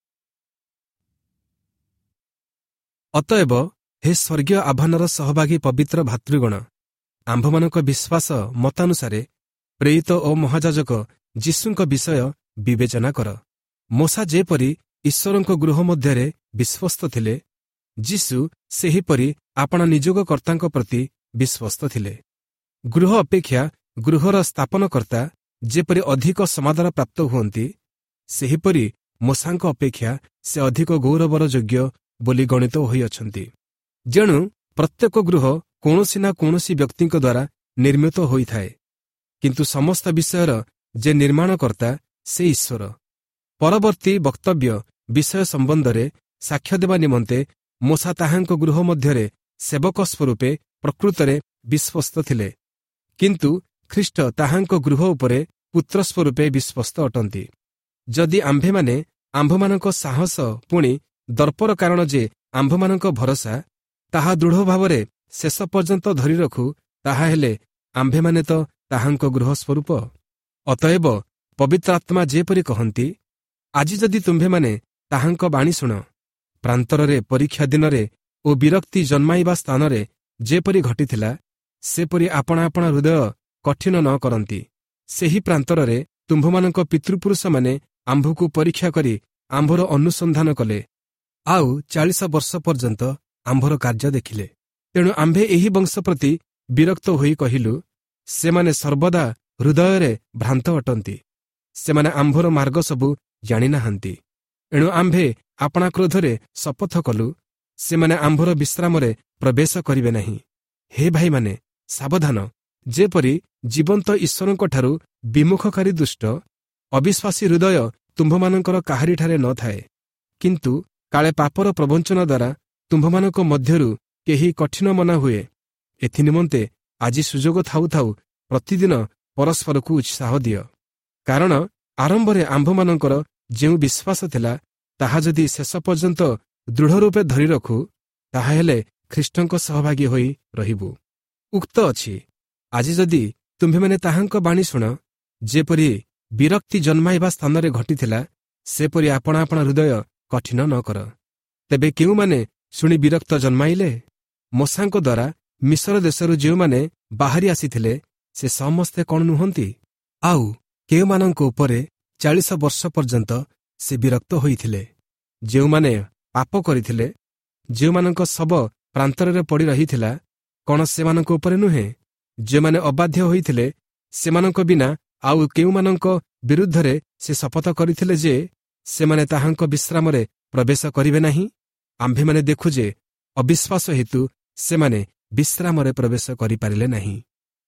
ଅତଏବ ହେ ସ୍ୱର୍ଗୀୟ ଆହ୍ୱାନର ସହଭାଗୀ ପବିତ୍ର ଭାତୃଗଣ, ଆମ୍ଭମାନଙ୍କ ବିଶ୍ୱାସ ମତାନୁସାରେ ପ୍ରେରିତ ଓ ମହାଯାଜକ ଯୀଶୁଙ୍କ ବିଷୟ ବିବେଚନା କର। ମୋଶା ଯେପରି ଈଶ୍ୱରଙ୍କ ଗୃହ ମଧ୍ୟରେ ବିଶ୍ୱସ୍ତ ଥିଲେ, ଯୀଶୁ ସେହିପରି ଆପଣା ନିଯୋଗକର୍ତ୍ତାଙ୍କ ପ୍ରତି ବିଶ୍ୱସ୍ତ ଥିଲେ। ଗୃହ ଅପେକ୍ଷା ଗୃହର ସ୍ଥାପନକର୍ତ୍ତା ଯେପରି ଅଧିକ ସମାଦର ପ୍ରାପ୍ତ ହୁଅନ୍ତି, ସେହିପରି ମୋଶାଙ୍କ ଅପେକ୍ଷା ସେ ଅଧିକ ଗୌରବର ଯୋଗ୍ୟ ବୋଲି ଗଣିତ ହୋଇଅଛନ୍ତି। ଯେଣୁ ପ୍ରତ୍ୟେକ ଗୃହ କୌଣସି ନା କୌଣସି ବ୍ୟକ୍ତିଙ୍କ ଦ୍ୱାରା ନିର୍ମିତ ହୋଇଥାଏ, କିନ୍ତୁ ସମସ୍ତ ବିଷୟର ଯେ ନିର୍ମାଣକର୍ତ୍ତା ସେ ଈଶ୍ୱର। ପରବର୍ତ୍ତୀ ବକ୍ତବ୍ୟ ବିଷୟ ସମ୍ବନ୍ଧରେ ସାକ୍ଷ୍ୟ ଦେବା ନିମନ୍ତେ ମୋଶା ତାହାଙ୍କ ଗୃହ ମଧ୍ୟରେ ସେବକ ସ୍ୱରୂପେ ପ୍ରକୃତରେ ବିଶ୍ୱସ୍ତ ଥିଲେ, କିନ୍ତୁ ଖ୍ରୀଷ୍ଟ ତାହାଙ୍କ ଗୃହ ଉପରେ ପୁତ୍ର ସ୍ୱରୂପେ ବିଶ୍ୱସ୍ତ ଅଟନ୍ତି। ଯଦି ଆମ୍ଭେମାନେ ଆମ୍ଭମାନଙ୍କ ସାହସ ପୁଣି ଦର୍ପର କାରଣ ଯେ ଆମ୍ଭମାନଙ୍କ ଭରସା ତାହା ଦୃଢ଼ ଭାବରେ ଶେଷ ପର୍ଯ୍ୟନ୍ତ ଧରି ରଖୁ, ତାହା ହେଲେ ଆମ୍ଭେମାନେ ତ ତାହାଙ୍କ ଗୃହ ସ୍ୱରୂପ। ଅତଏବ ପବିତ୍ର ଆତ୍ମା ଯେପରି କହନ୍ତି, ଆଜି ଯଦି ତୁମ୍ଭେମାନେ ତାହାଙ୍କ ବାଣୀ ଶୁଣ, ପ୍ରାନ୍ତରରେ ପରୀକ୍ଷା ଦିନରେ ଓ ବିରକ୍ତି ଜନ୍ମାଇବା ସ୍ଥାନରେ ଯେପରି ଘଟିଥିଲା, ସେପରି ଆପଣା ଆପଣା ହୃଦୟ କଠିନ ନ କରନ୍ତି। ସେହି ପ୍ରାନ୍ତରରେ ତୁମ୍ଭମାନଙ୍କ ପିତୃପୁରୁଷମାନେ ଆମ୍ଭକୁ ପରୀକ୍ଷା କରି ଆମ୍ଭର ଅନୁସନ୍ଧାନ କଲେ, ଆଉ 40 ବର୍ଷ ପର୍ଯ୍ୟନ୍ତ ଆମ୍ଭର କାର୍ଯ୍ୟ ଦେଖିଲେ। ତେଣୁ ଆମ୍ଭେ ଏହି ବଂଶ ପ୍ରତି ବିରକ୍ତ ହୋଇ କହିଲୁ, ସେମାନେ ସର୍ବଦା ହୃଦୟରେ ଭ୍ରାନ୍ତ ଅଟନ୍ତି, ସେମାନେ ଆମ୍ଭର ମାର୍ଗ ସବୁ ଜାଣିନାହାନ୍ତି। ଏଣୁ ଆମ୍ଭେ ଆପଣା କ୍ରୋଧରେ ଶପଥ କଲୁ, ସେମାନେ ଆମ୍ଭର ବିଶ୍ରାମରେ ପ୍ରବେଶ କରିବେ ନାହିଁ। ହେ ଭାଇମାନେ, ସାବଧାନ, ଯେପରି ଜୀବନ୍ତ ଈଶ୍ୱରଙ୍କଠାରୁ ବିମୁଖକାରୀ ଦୁଷ୍ଟ ଅବିଶ୍ୱାସୀ ହୃଦୟ ତୁମ୍ଭମାନଙ୍କର କାହାରିଠାରେ ନ ଥାଏ। କିନ୍ତୁ କାଳେ ପାପର ପ୍ରବଞ୍ଚନା ଦ୍ୱାରା ତୁମ୍ଭମାନଙ୍କ ମଧ୍ୟରୁ କେହି କଠିନ ମନା ହୁଏ, ଏଥିନିମନ୍ତେ ଆଜି ସୁଯୋଗ ଥାଉ ଥାଉ ପ୍ରତିଦିନ ପରସ୍ପରକୁ ଉତ୍ସାହ ଦିଅ। କାରଣ ଆରମ୍ଭରେ ଆମ୍ଭମାନଙ୍କର ଯେଉଁ ବିଶ୍ୱାସ ଥିଲା, ତାହା ଯଦି ଶେଷ ପର୍ଯ୍ୟନ୍ତ ଦୃଢ଼ ରୂପେ ଧରି ରଖୁ, ତାହାହେଲେ ଖ୍ରୀଷ୍ଟଙ୍କ ସହଭାଗୀ ହୋଇ ରହିବୁ। ଉକ୍ତ ଅଛି, ଆଜି ଯଦି ତୁମ୍ଭେମାନେ ତାହାଙ୍କ ବାଣୀ ଶୁଣ, ଯେପରି ବିରକ୍ତି ଜନ୍ମାଇବା ସ୍ଥାନରେ ଘଟିଥିଲା, ସେପରି ଆପଣା ଆପଣା ହୃଦୟ କଠିନ ନ କର। ତେବେ କେଉଁମାନେ ଶୁଣି ବିରକ୍ତ ଜନ୍ମାଇଲେ? ମୋଶାଙ୍କ ଦ୍ୱାରା ମିଶ୍ର ଦେଶରୁ ଯେଉଁମାନେ ବାହାରି ଆସିଥିଲେ, ସେ ସମସ୍ତେ କ'ଣ ନୁହନ୍ତି? ଆଉ କେଉଁମାନଙ୍କ ଉପରେ 40 ବର୍ଷ ପର୍ଯ୍ୟନ୍ତ ସେ ବିରକ୍ତ ହୋଇଥିଲେ? ଯେଉଁମାନେ ପାପ କରିଥିଲେ, ଯେଉଁମାନଙ୍କ ଶବ ପ୍ରାନ୍ତରରେ ପଡ଼ି ରହିଥିଲା, କ'ଣ ସେମାନଙ୍କ ଉପରେ ନୁହେଁ? ଯେଉଁମାନେ ଅବାଧ୍ୟ ହୋଇଥିଲେ, ସେମାନଙ୍କ ବିନା ଆଉ କେଉଁମାନଙ୍କ ବିରୁଦ୍ଧରେ ସେ ଶପଥ କରିଥିଲେ ଯେ ସେମାନେ ତାହାଙ୍କ ବିଶ୍ରାମରେ ପ୍ରବେଶ କରିବେ ନାହିଁ? ଆମ୍ଭେମାନେ ଦେଖୁ ଯେ ଅବିଶ୍ୱାସ ହେତୁ ସେମାନେ ବିଶ୍ରାମରେ ପ୍ରବେଶ କରିପାରିଲେ ନାହିଁ।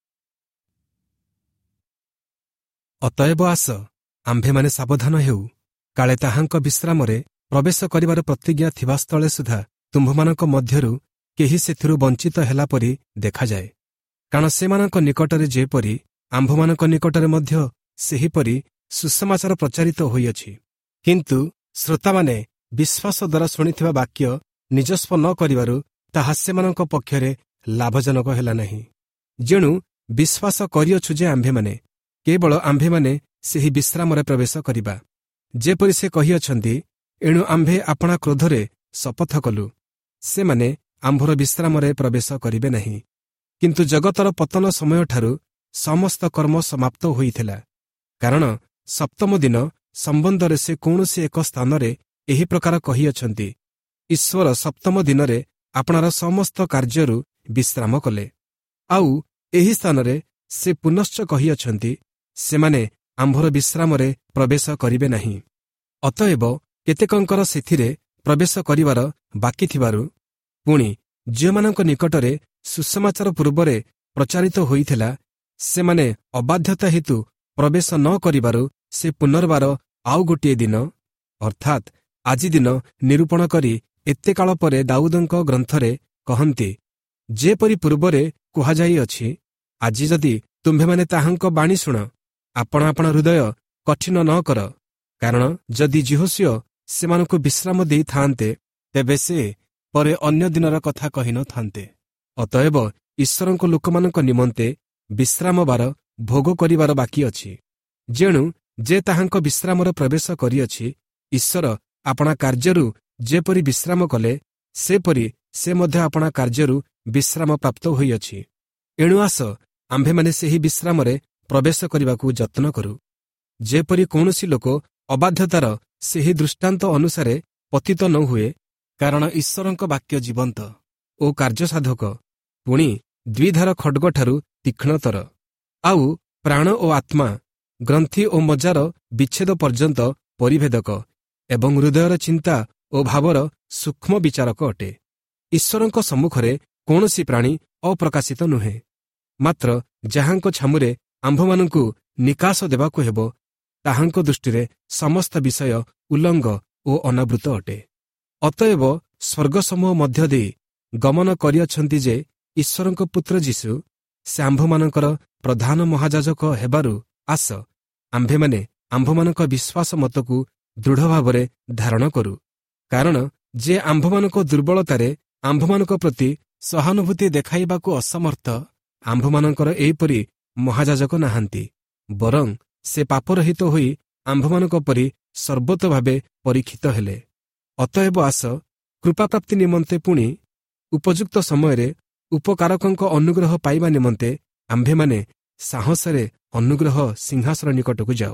ଅତଏବ ଆସ, ଆମ୍ଭେମାନେ ସାବଧାନ ହେଉ, କାଳେ ତାହାଙ୍କ ବିଶ୍ରାମରେ ପ୍ରବେଶ କରିବାର ପ୍ରତିଜ୍ଞା ଥିବା ସ୍ଥଳେ ସୁଦ୍ଧା ତୁମ୍ଭମାନଙ୍କ ମଧ୍ୟରୁ କେହି ସେଥିରୁ ବଞ୍ଚିତ ହେଲା ପରି ଦେଖାଯାଏ। କାରଣ ସେମାନଙ୍କ ନିକଟରେ ଯେପରି ଆମ୍ଭମାନଙ୍କ ନିକଟରେ ମଧ୍ୟ ସେହିପରି ସୁସମାଚାର ପ୍ରଚାରିତ ହୋଇଅଛି। କିନ୍ତୁ ଶ୍ରୋତାମାନେ ବିଶ୍ୱାସ ଦ୍ୱାରା ଶୁଣିଥିବା ବାକ୍ୟ ନିଜସ୍ୱ ନ କରିବାରୁ ତାହା ସେମାନଙ୍କ ପକ୍ଷରେ ଲାଭଜନକ ହେଲା ନାହିଁ। ଯେଣୁ ବିଶ୍ୱାସ କରିଅଛୁ ଯେ ଆମ୍ଭେମାନେ, କେବଳ ଆମ୍ଭେମାନେ ସେହି ବିଶ୍ରାମରେ ପ୍ରବେଶ କରିବା। ଯେପରି ସେ କହିଅଛନ୍ତି, ଏଣୁ ଆମ୍ଭେ ଆପଣା କ୍ରୋଧରେ ଶପଥ କଲୁ, ସେମାନେ ଆମ୍ଭର ବିଶ୍ରାମରେ ପ୍ରବେଶ କରିବେ ନାହିଁ। କିନ୍ତୁ ଜଗତର ପତନ ସମୟଠାରୁ ସମସ୍ତ କର୍ମ ସମାପ୍ତ ହୋଇଥିଲା। କାରଣ ସପ୍ତମ ଦିନ ସମ୍ବନ୍ଧରେ ସେ କୌଣସି ଏକ ସ୍ଥାନରେ ଏହି ପ୍ରକାର କହିଅଛନ୍ତି, ଈଶ୍ୱର ସପ୍ତମ ଦିନରେ ଆପଣାର ସମସ୍ତ କାର୍ଯ୍ୟରୁ ବିଶ୍ରାମ କଲେ। ଆଉ ଏହି ସ୍ଥାନରେ ସେ ପୁନଶ୍ଚ କହିଅଛନ୍ତି, ସେମାନେ ଆମ୍ଭର ବିଶ୍ରାମରେ ପ୍ରବେଶ କରିବେ ନାହିଁ। ଅତଏବ କେତେକଙ୍କର ସେଥିରେ ପ୍ରବେଶ କରିବାର ବାକି ଥିବାରୁ, ପୁଣି ଯେଉଁମାନଙ୍କ ନିକଟରେ ସୁସମାଚାର ପୂର୍ବରେ ପ୍ରଚାରିତ ହୋଇଥିଲା, ସେମାନେ ଅବାଧ୍ୟତା ହେତୁ ପ୍ରବେଶ ନ କରିବାରୁ ସେ ପୁନର୍ବାର ଆଉ ଗୋଟିଏ ଦିନ, ଅର୍ଥାତ୍ ଆଜି ଦିନ ନିରୂପଣ କରି ଏତେ କାଳ ପରେ ଦାଉଦଙ୍କ ଗ୍ରନ୍ଥରେ କହନ୍ତି, ଯେପରି ପୂର୍ବରେ କୁହାଯାଇଅଛି, ଆଜି ଯଦି ତୁମ୍ଭେମାନେ ତାହାଙ୍କ ବାଣୀ ଶୁଣ, ଆପଣା ଆପଣା ହୃଦୟ କଠିନ ନ କର। କାରଣ ଯଦି ଯହୋଶୁଆ ସେମାନଙ୍କୁ ବିଶ୍ରାମ ଦେଇଥାନ୍ତେ, ତେବେ ସେ ପରେ ଅନ୍ୟ ଦିନର କଥା କହିନଥାନ୍ତେ। ଅତଏବ ଈଶ୍ୱରଙ୍କ ଲୋକମାନଙ୍କ ନିମନ୍ତେ ବିଶ୍ରାମବାର ଭୋଗ କରିବାର ବାକି ଅଛି। ଯେଣୁ ଯେ ତାହାଙ୍କ ବିଶ୍ରାମର ପ୍ରବେଶ କରିଅଛି, ଈଶ୍ୱର ଆପଣା କାର୍ଯ୍ୟରୁ ଯେପରି ବିଶ୍ରାମ କଲେ, ସେପରି ସେ ମଧ୍ୟ ଆପଣା କାର୍ଯ୍ୟରୁ ବିଶ୍ରାମ ପ୍ରାପ୍ତ ହୋଇଅଛି। ଏଣୁ ଆସ, ଆମ୍ଭେମାନେ ସେହି ବିଶ୍ରାମରେ ପ୍ରବେଶ କରିବାକୁ ଯତ୍ନ କରୁ, ଯେପରି କୌଣସି ଲୋକ ଅବାଧ୍ୟତାର ସେହି ଦୃଷ୍ଟାନ୍ତ ଅନୁସାରେ ପତିତ ନ ହୁଏ। କାରଣ ଈଶ୍ୱରଙ୍କ ବାକ୍ୟ ଜୀବନ୍ତ ଓ କାର୍ଯ୍ୟସାଧକ, ପୁଣି ଦ୍ୱିଧାର ଖଡ୍ଗଠାରୁ ତୀକ୍ଷ୍ଣତର, ଆଉ ପ୍ରାଣ ଓ ଆତ୍ମା, ଗ୍ରନ୍ଥି ଓ ମଜ୍ଜାର ବିଚ୍ଛେଦ ପର୍ଯ୍ୟନ୍ତ ପରିଭେଦକ, ଏବଂ ହୃଦୟର ଚିନ୍ତା ଓ ଭାବର ସୂକ୍ଷ୍ମ ବିଚାରକ ଅଟେ। ଈଶ୍ୱରଙ୍କ ସମ୍ମୁଖରେ କୌଣସି ପ୍ରାଣୀ ଅପ୍ରକାଶିତ ନୁହେଁ, ମାତ୍ର ଯାହାଙ୍କ ଛାମୁରେ ଆମ୍ଭମାନଙ୍କୁ ନିକାଶ ଦେବାକୁ ହେବ, ତାହାଙ୍କ ଦୃଷ୍ଟିରେ ସମସ୍ତ ବିଷୟ ଉଲ୍ଲଙ୍ଗ ଓ ଅନାବୃତ ଅଟେ। ଅତଏବ ସ୍ୱର୍ଗସମୂହ ମଧ୍ୟ ଦେଇ ଗମନ କରିଅଛନ୍ତି ଯେ ଈଶ୍ୱରଙ୍କ ପୁତ୍ର ଯୀଶୁ, ସେ ଆମ୍ଭମାନଙ୍କର ପ୍ରଧାନ ମହାଯାଜକ ହେବାରୁ, ଆସ, ଆମ୍ଭେମାନେ ଆମ୍ଭମାନଙ୍କ ବିଶ୍ୱାସ ମତକୁ ଦୃଢ଼ ଭାବରେ ଧାରଣ କରୁ। କାରଣ ଯେ ଆମ୍ଭମାନଙ୍କ ଦୁର୍ବଳତାରେ ଆମ୍ଭମାନଙ୍କ ପ୍ରତି ସହାନୁଭୂତି ଦେଖାଇବାକୁ ଅସମର୍ଥ, ଆମ୍ଭମାନଙ୍କର ଏହିପରି ମହାଯାଜକ ନାହାନ୍ତି, ବରଂ ସେ ପାପରହିତ ହୋଇ ଆମ୍ଭମାନଙ୍କ ପରି ସର୍ବତ ଭାବେ ପରୀକ୍ଷିତ ହେଲେ। ଅତଏବ ଆସ, କୃପାପ୍ରାପ୍ତି ନିମନ୍ତେ ପୁଣି ଉପଯୁକ୍ତ ସମୟରେ ଉପକାରକଙ୍କ ଅନୁଗ୍ରହ ପାଇବା ନିମନ୍ତେ ଆମ୍ଭେମାନେ ସାହସରେ ଅନୁଗ୍ରହ ସିଂହାସନ ନିକଟକୁ ଯାଉ।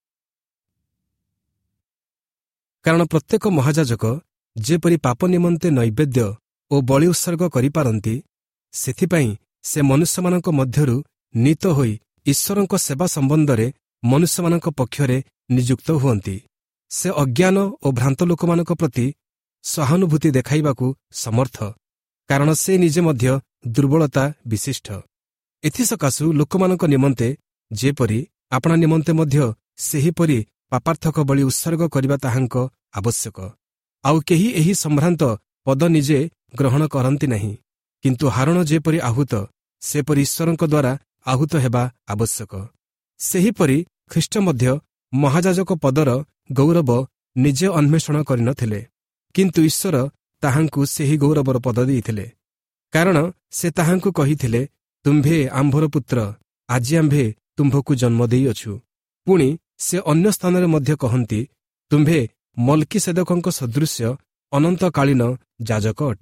କାରଣ ପ୍ରତ୍ୟେକ ମହାଯାଜକ ଯେପରି ପାପ ନିମନ୍ତେ ନୈବେଦ୍ୟ ଓ ବଳି ଉତ୍ସର୍ଗ କରିପାରନ୍ତି, ସେଥିପାଇଁ ସେ ମନୁଷ୍ୟମାନଙ୍କ ମଧ୍ୟରୁ ନୀତ ହୋଇ ଈଶ୍ୱରଙ୍କ ସେବା ସମ୍ବନ୍ଧରେ ମନୁଷ୍ୟମାନଙ୍କ ପକ୍ଷରେ ନିଯୁକ୍ତ ହୁଅନ୍ତି। ସେ ଅଜ୍ଞାନ ଓ ଭ୍ରାନ୍ତ ଲୋକମାନଙ୍କ ପ୍ରତି ସହାନୁଭୂତି ଦେଖାଇବାକୁ ସମର୍ଥ, କାରଣ ସେ ନିଜେ ମଧ୍ୟ ଦୁର୍ବଳତା ବିଶିଷ୍ଟ। ଏଥିସକାଶୁ ଲୋକମାନଙ୍କ ନିମନ୍ତେ ଯେପରି ଆପଣା ନିମନ୍ତେ ମଧ୍ୟ ସେହିପରି ପାପାର୍ଥକ ବଳି ଉତ୍ସର୍ଗ କରିବା ତାହାଙ୍କ ଆବଶ୍ୟକ। ଆଉ କେହି ଏହି ସମ୍ଭ୍ରାନ୍ତ ପଦ ନିଜେ ଗ୍ରହଣ କରନ୍ତି ନାହିଁ, କିନ୍ତୁ ହାରଣ ଯେପରି ଆହୁତ, ସେପରି ଈଶ୍ୱରଙ୍କ ଦ୍ୱାରା ଆହୁତ ହେବା ଆବଶ୍ୟକ। ସେହିପରି ଖ୍ରୀଷ୍ଟ ମଧ୍ୟ ମହାଯାଜକ ପଦର ଗୌରବ ନିଜେ ଅନ୍ୱେଷଣ କରିନଥିଲେ, କିନ୍ତୁ ଈଶ୍ୱର ତାହାଙ୍କୁ ସେହି ଗୌରବର ପଦ ଦେଇଥିଲେ। କାରଣ ସେ ତାହାଙ୍କୁ କହିଥିଲେ, ତୁମ୍ଭେ ଆମ୍ଭର ପୁତ୍ର, ଆଜି ଆମ୍ଭେ ତୁମ୍ଭକୁ ଜନ୍ମ ଦେଇଅଛୁ। ପୁଣି ସେ ଅନ୍ୟ ସ୍ଥାନରେ ମଧ୍ୟ କହନ୍ତି, ତୁମ୍ଭେ ମଲ୍କିସେଦକଙ୍କ ସଦୃଶ୍ୟ ଅନନ୍ତକାଳୀନ ଯାଜକ ଅଟ।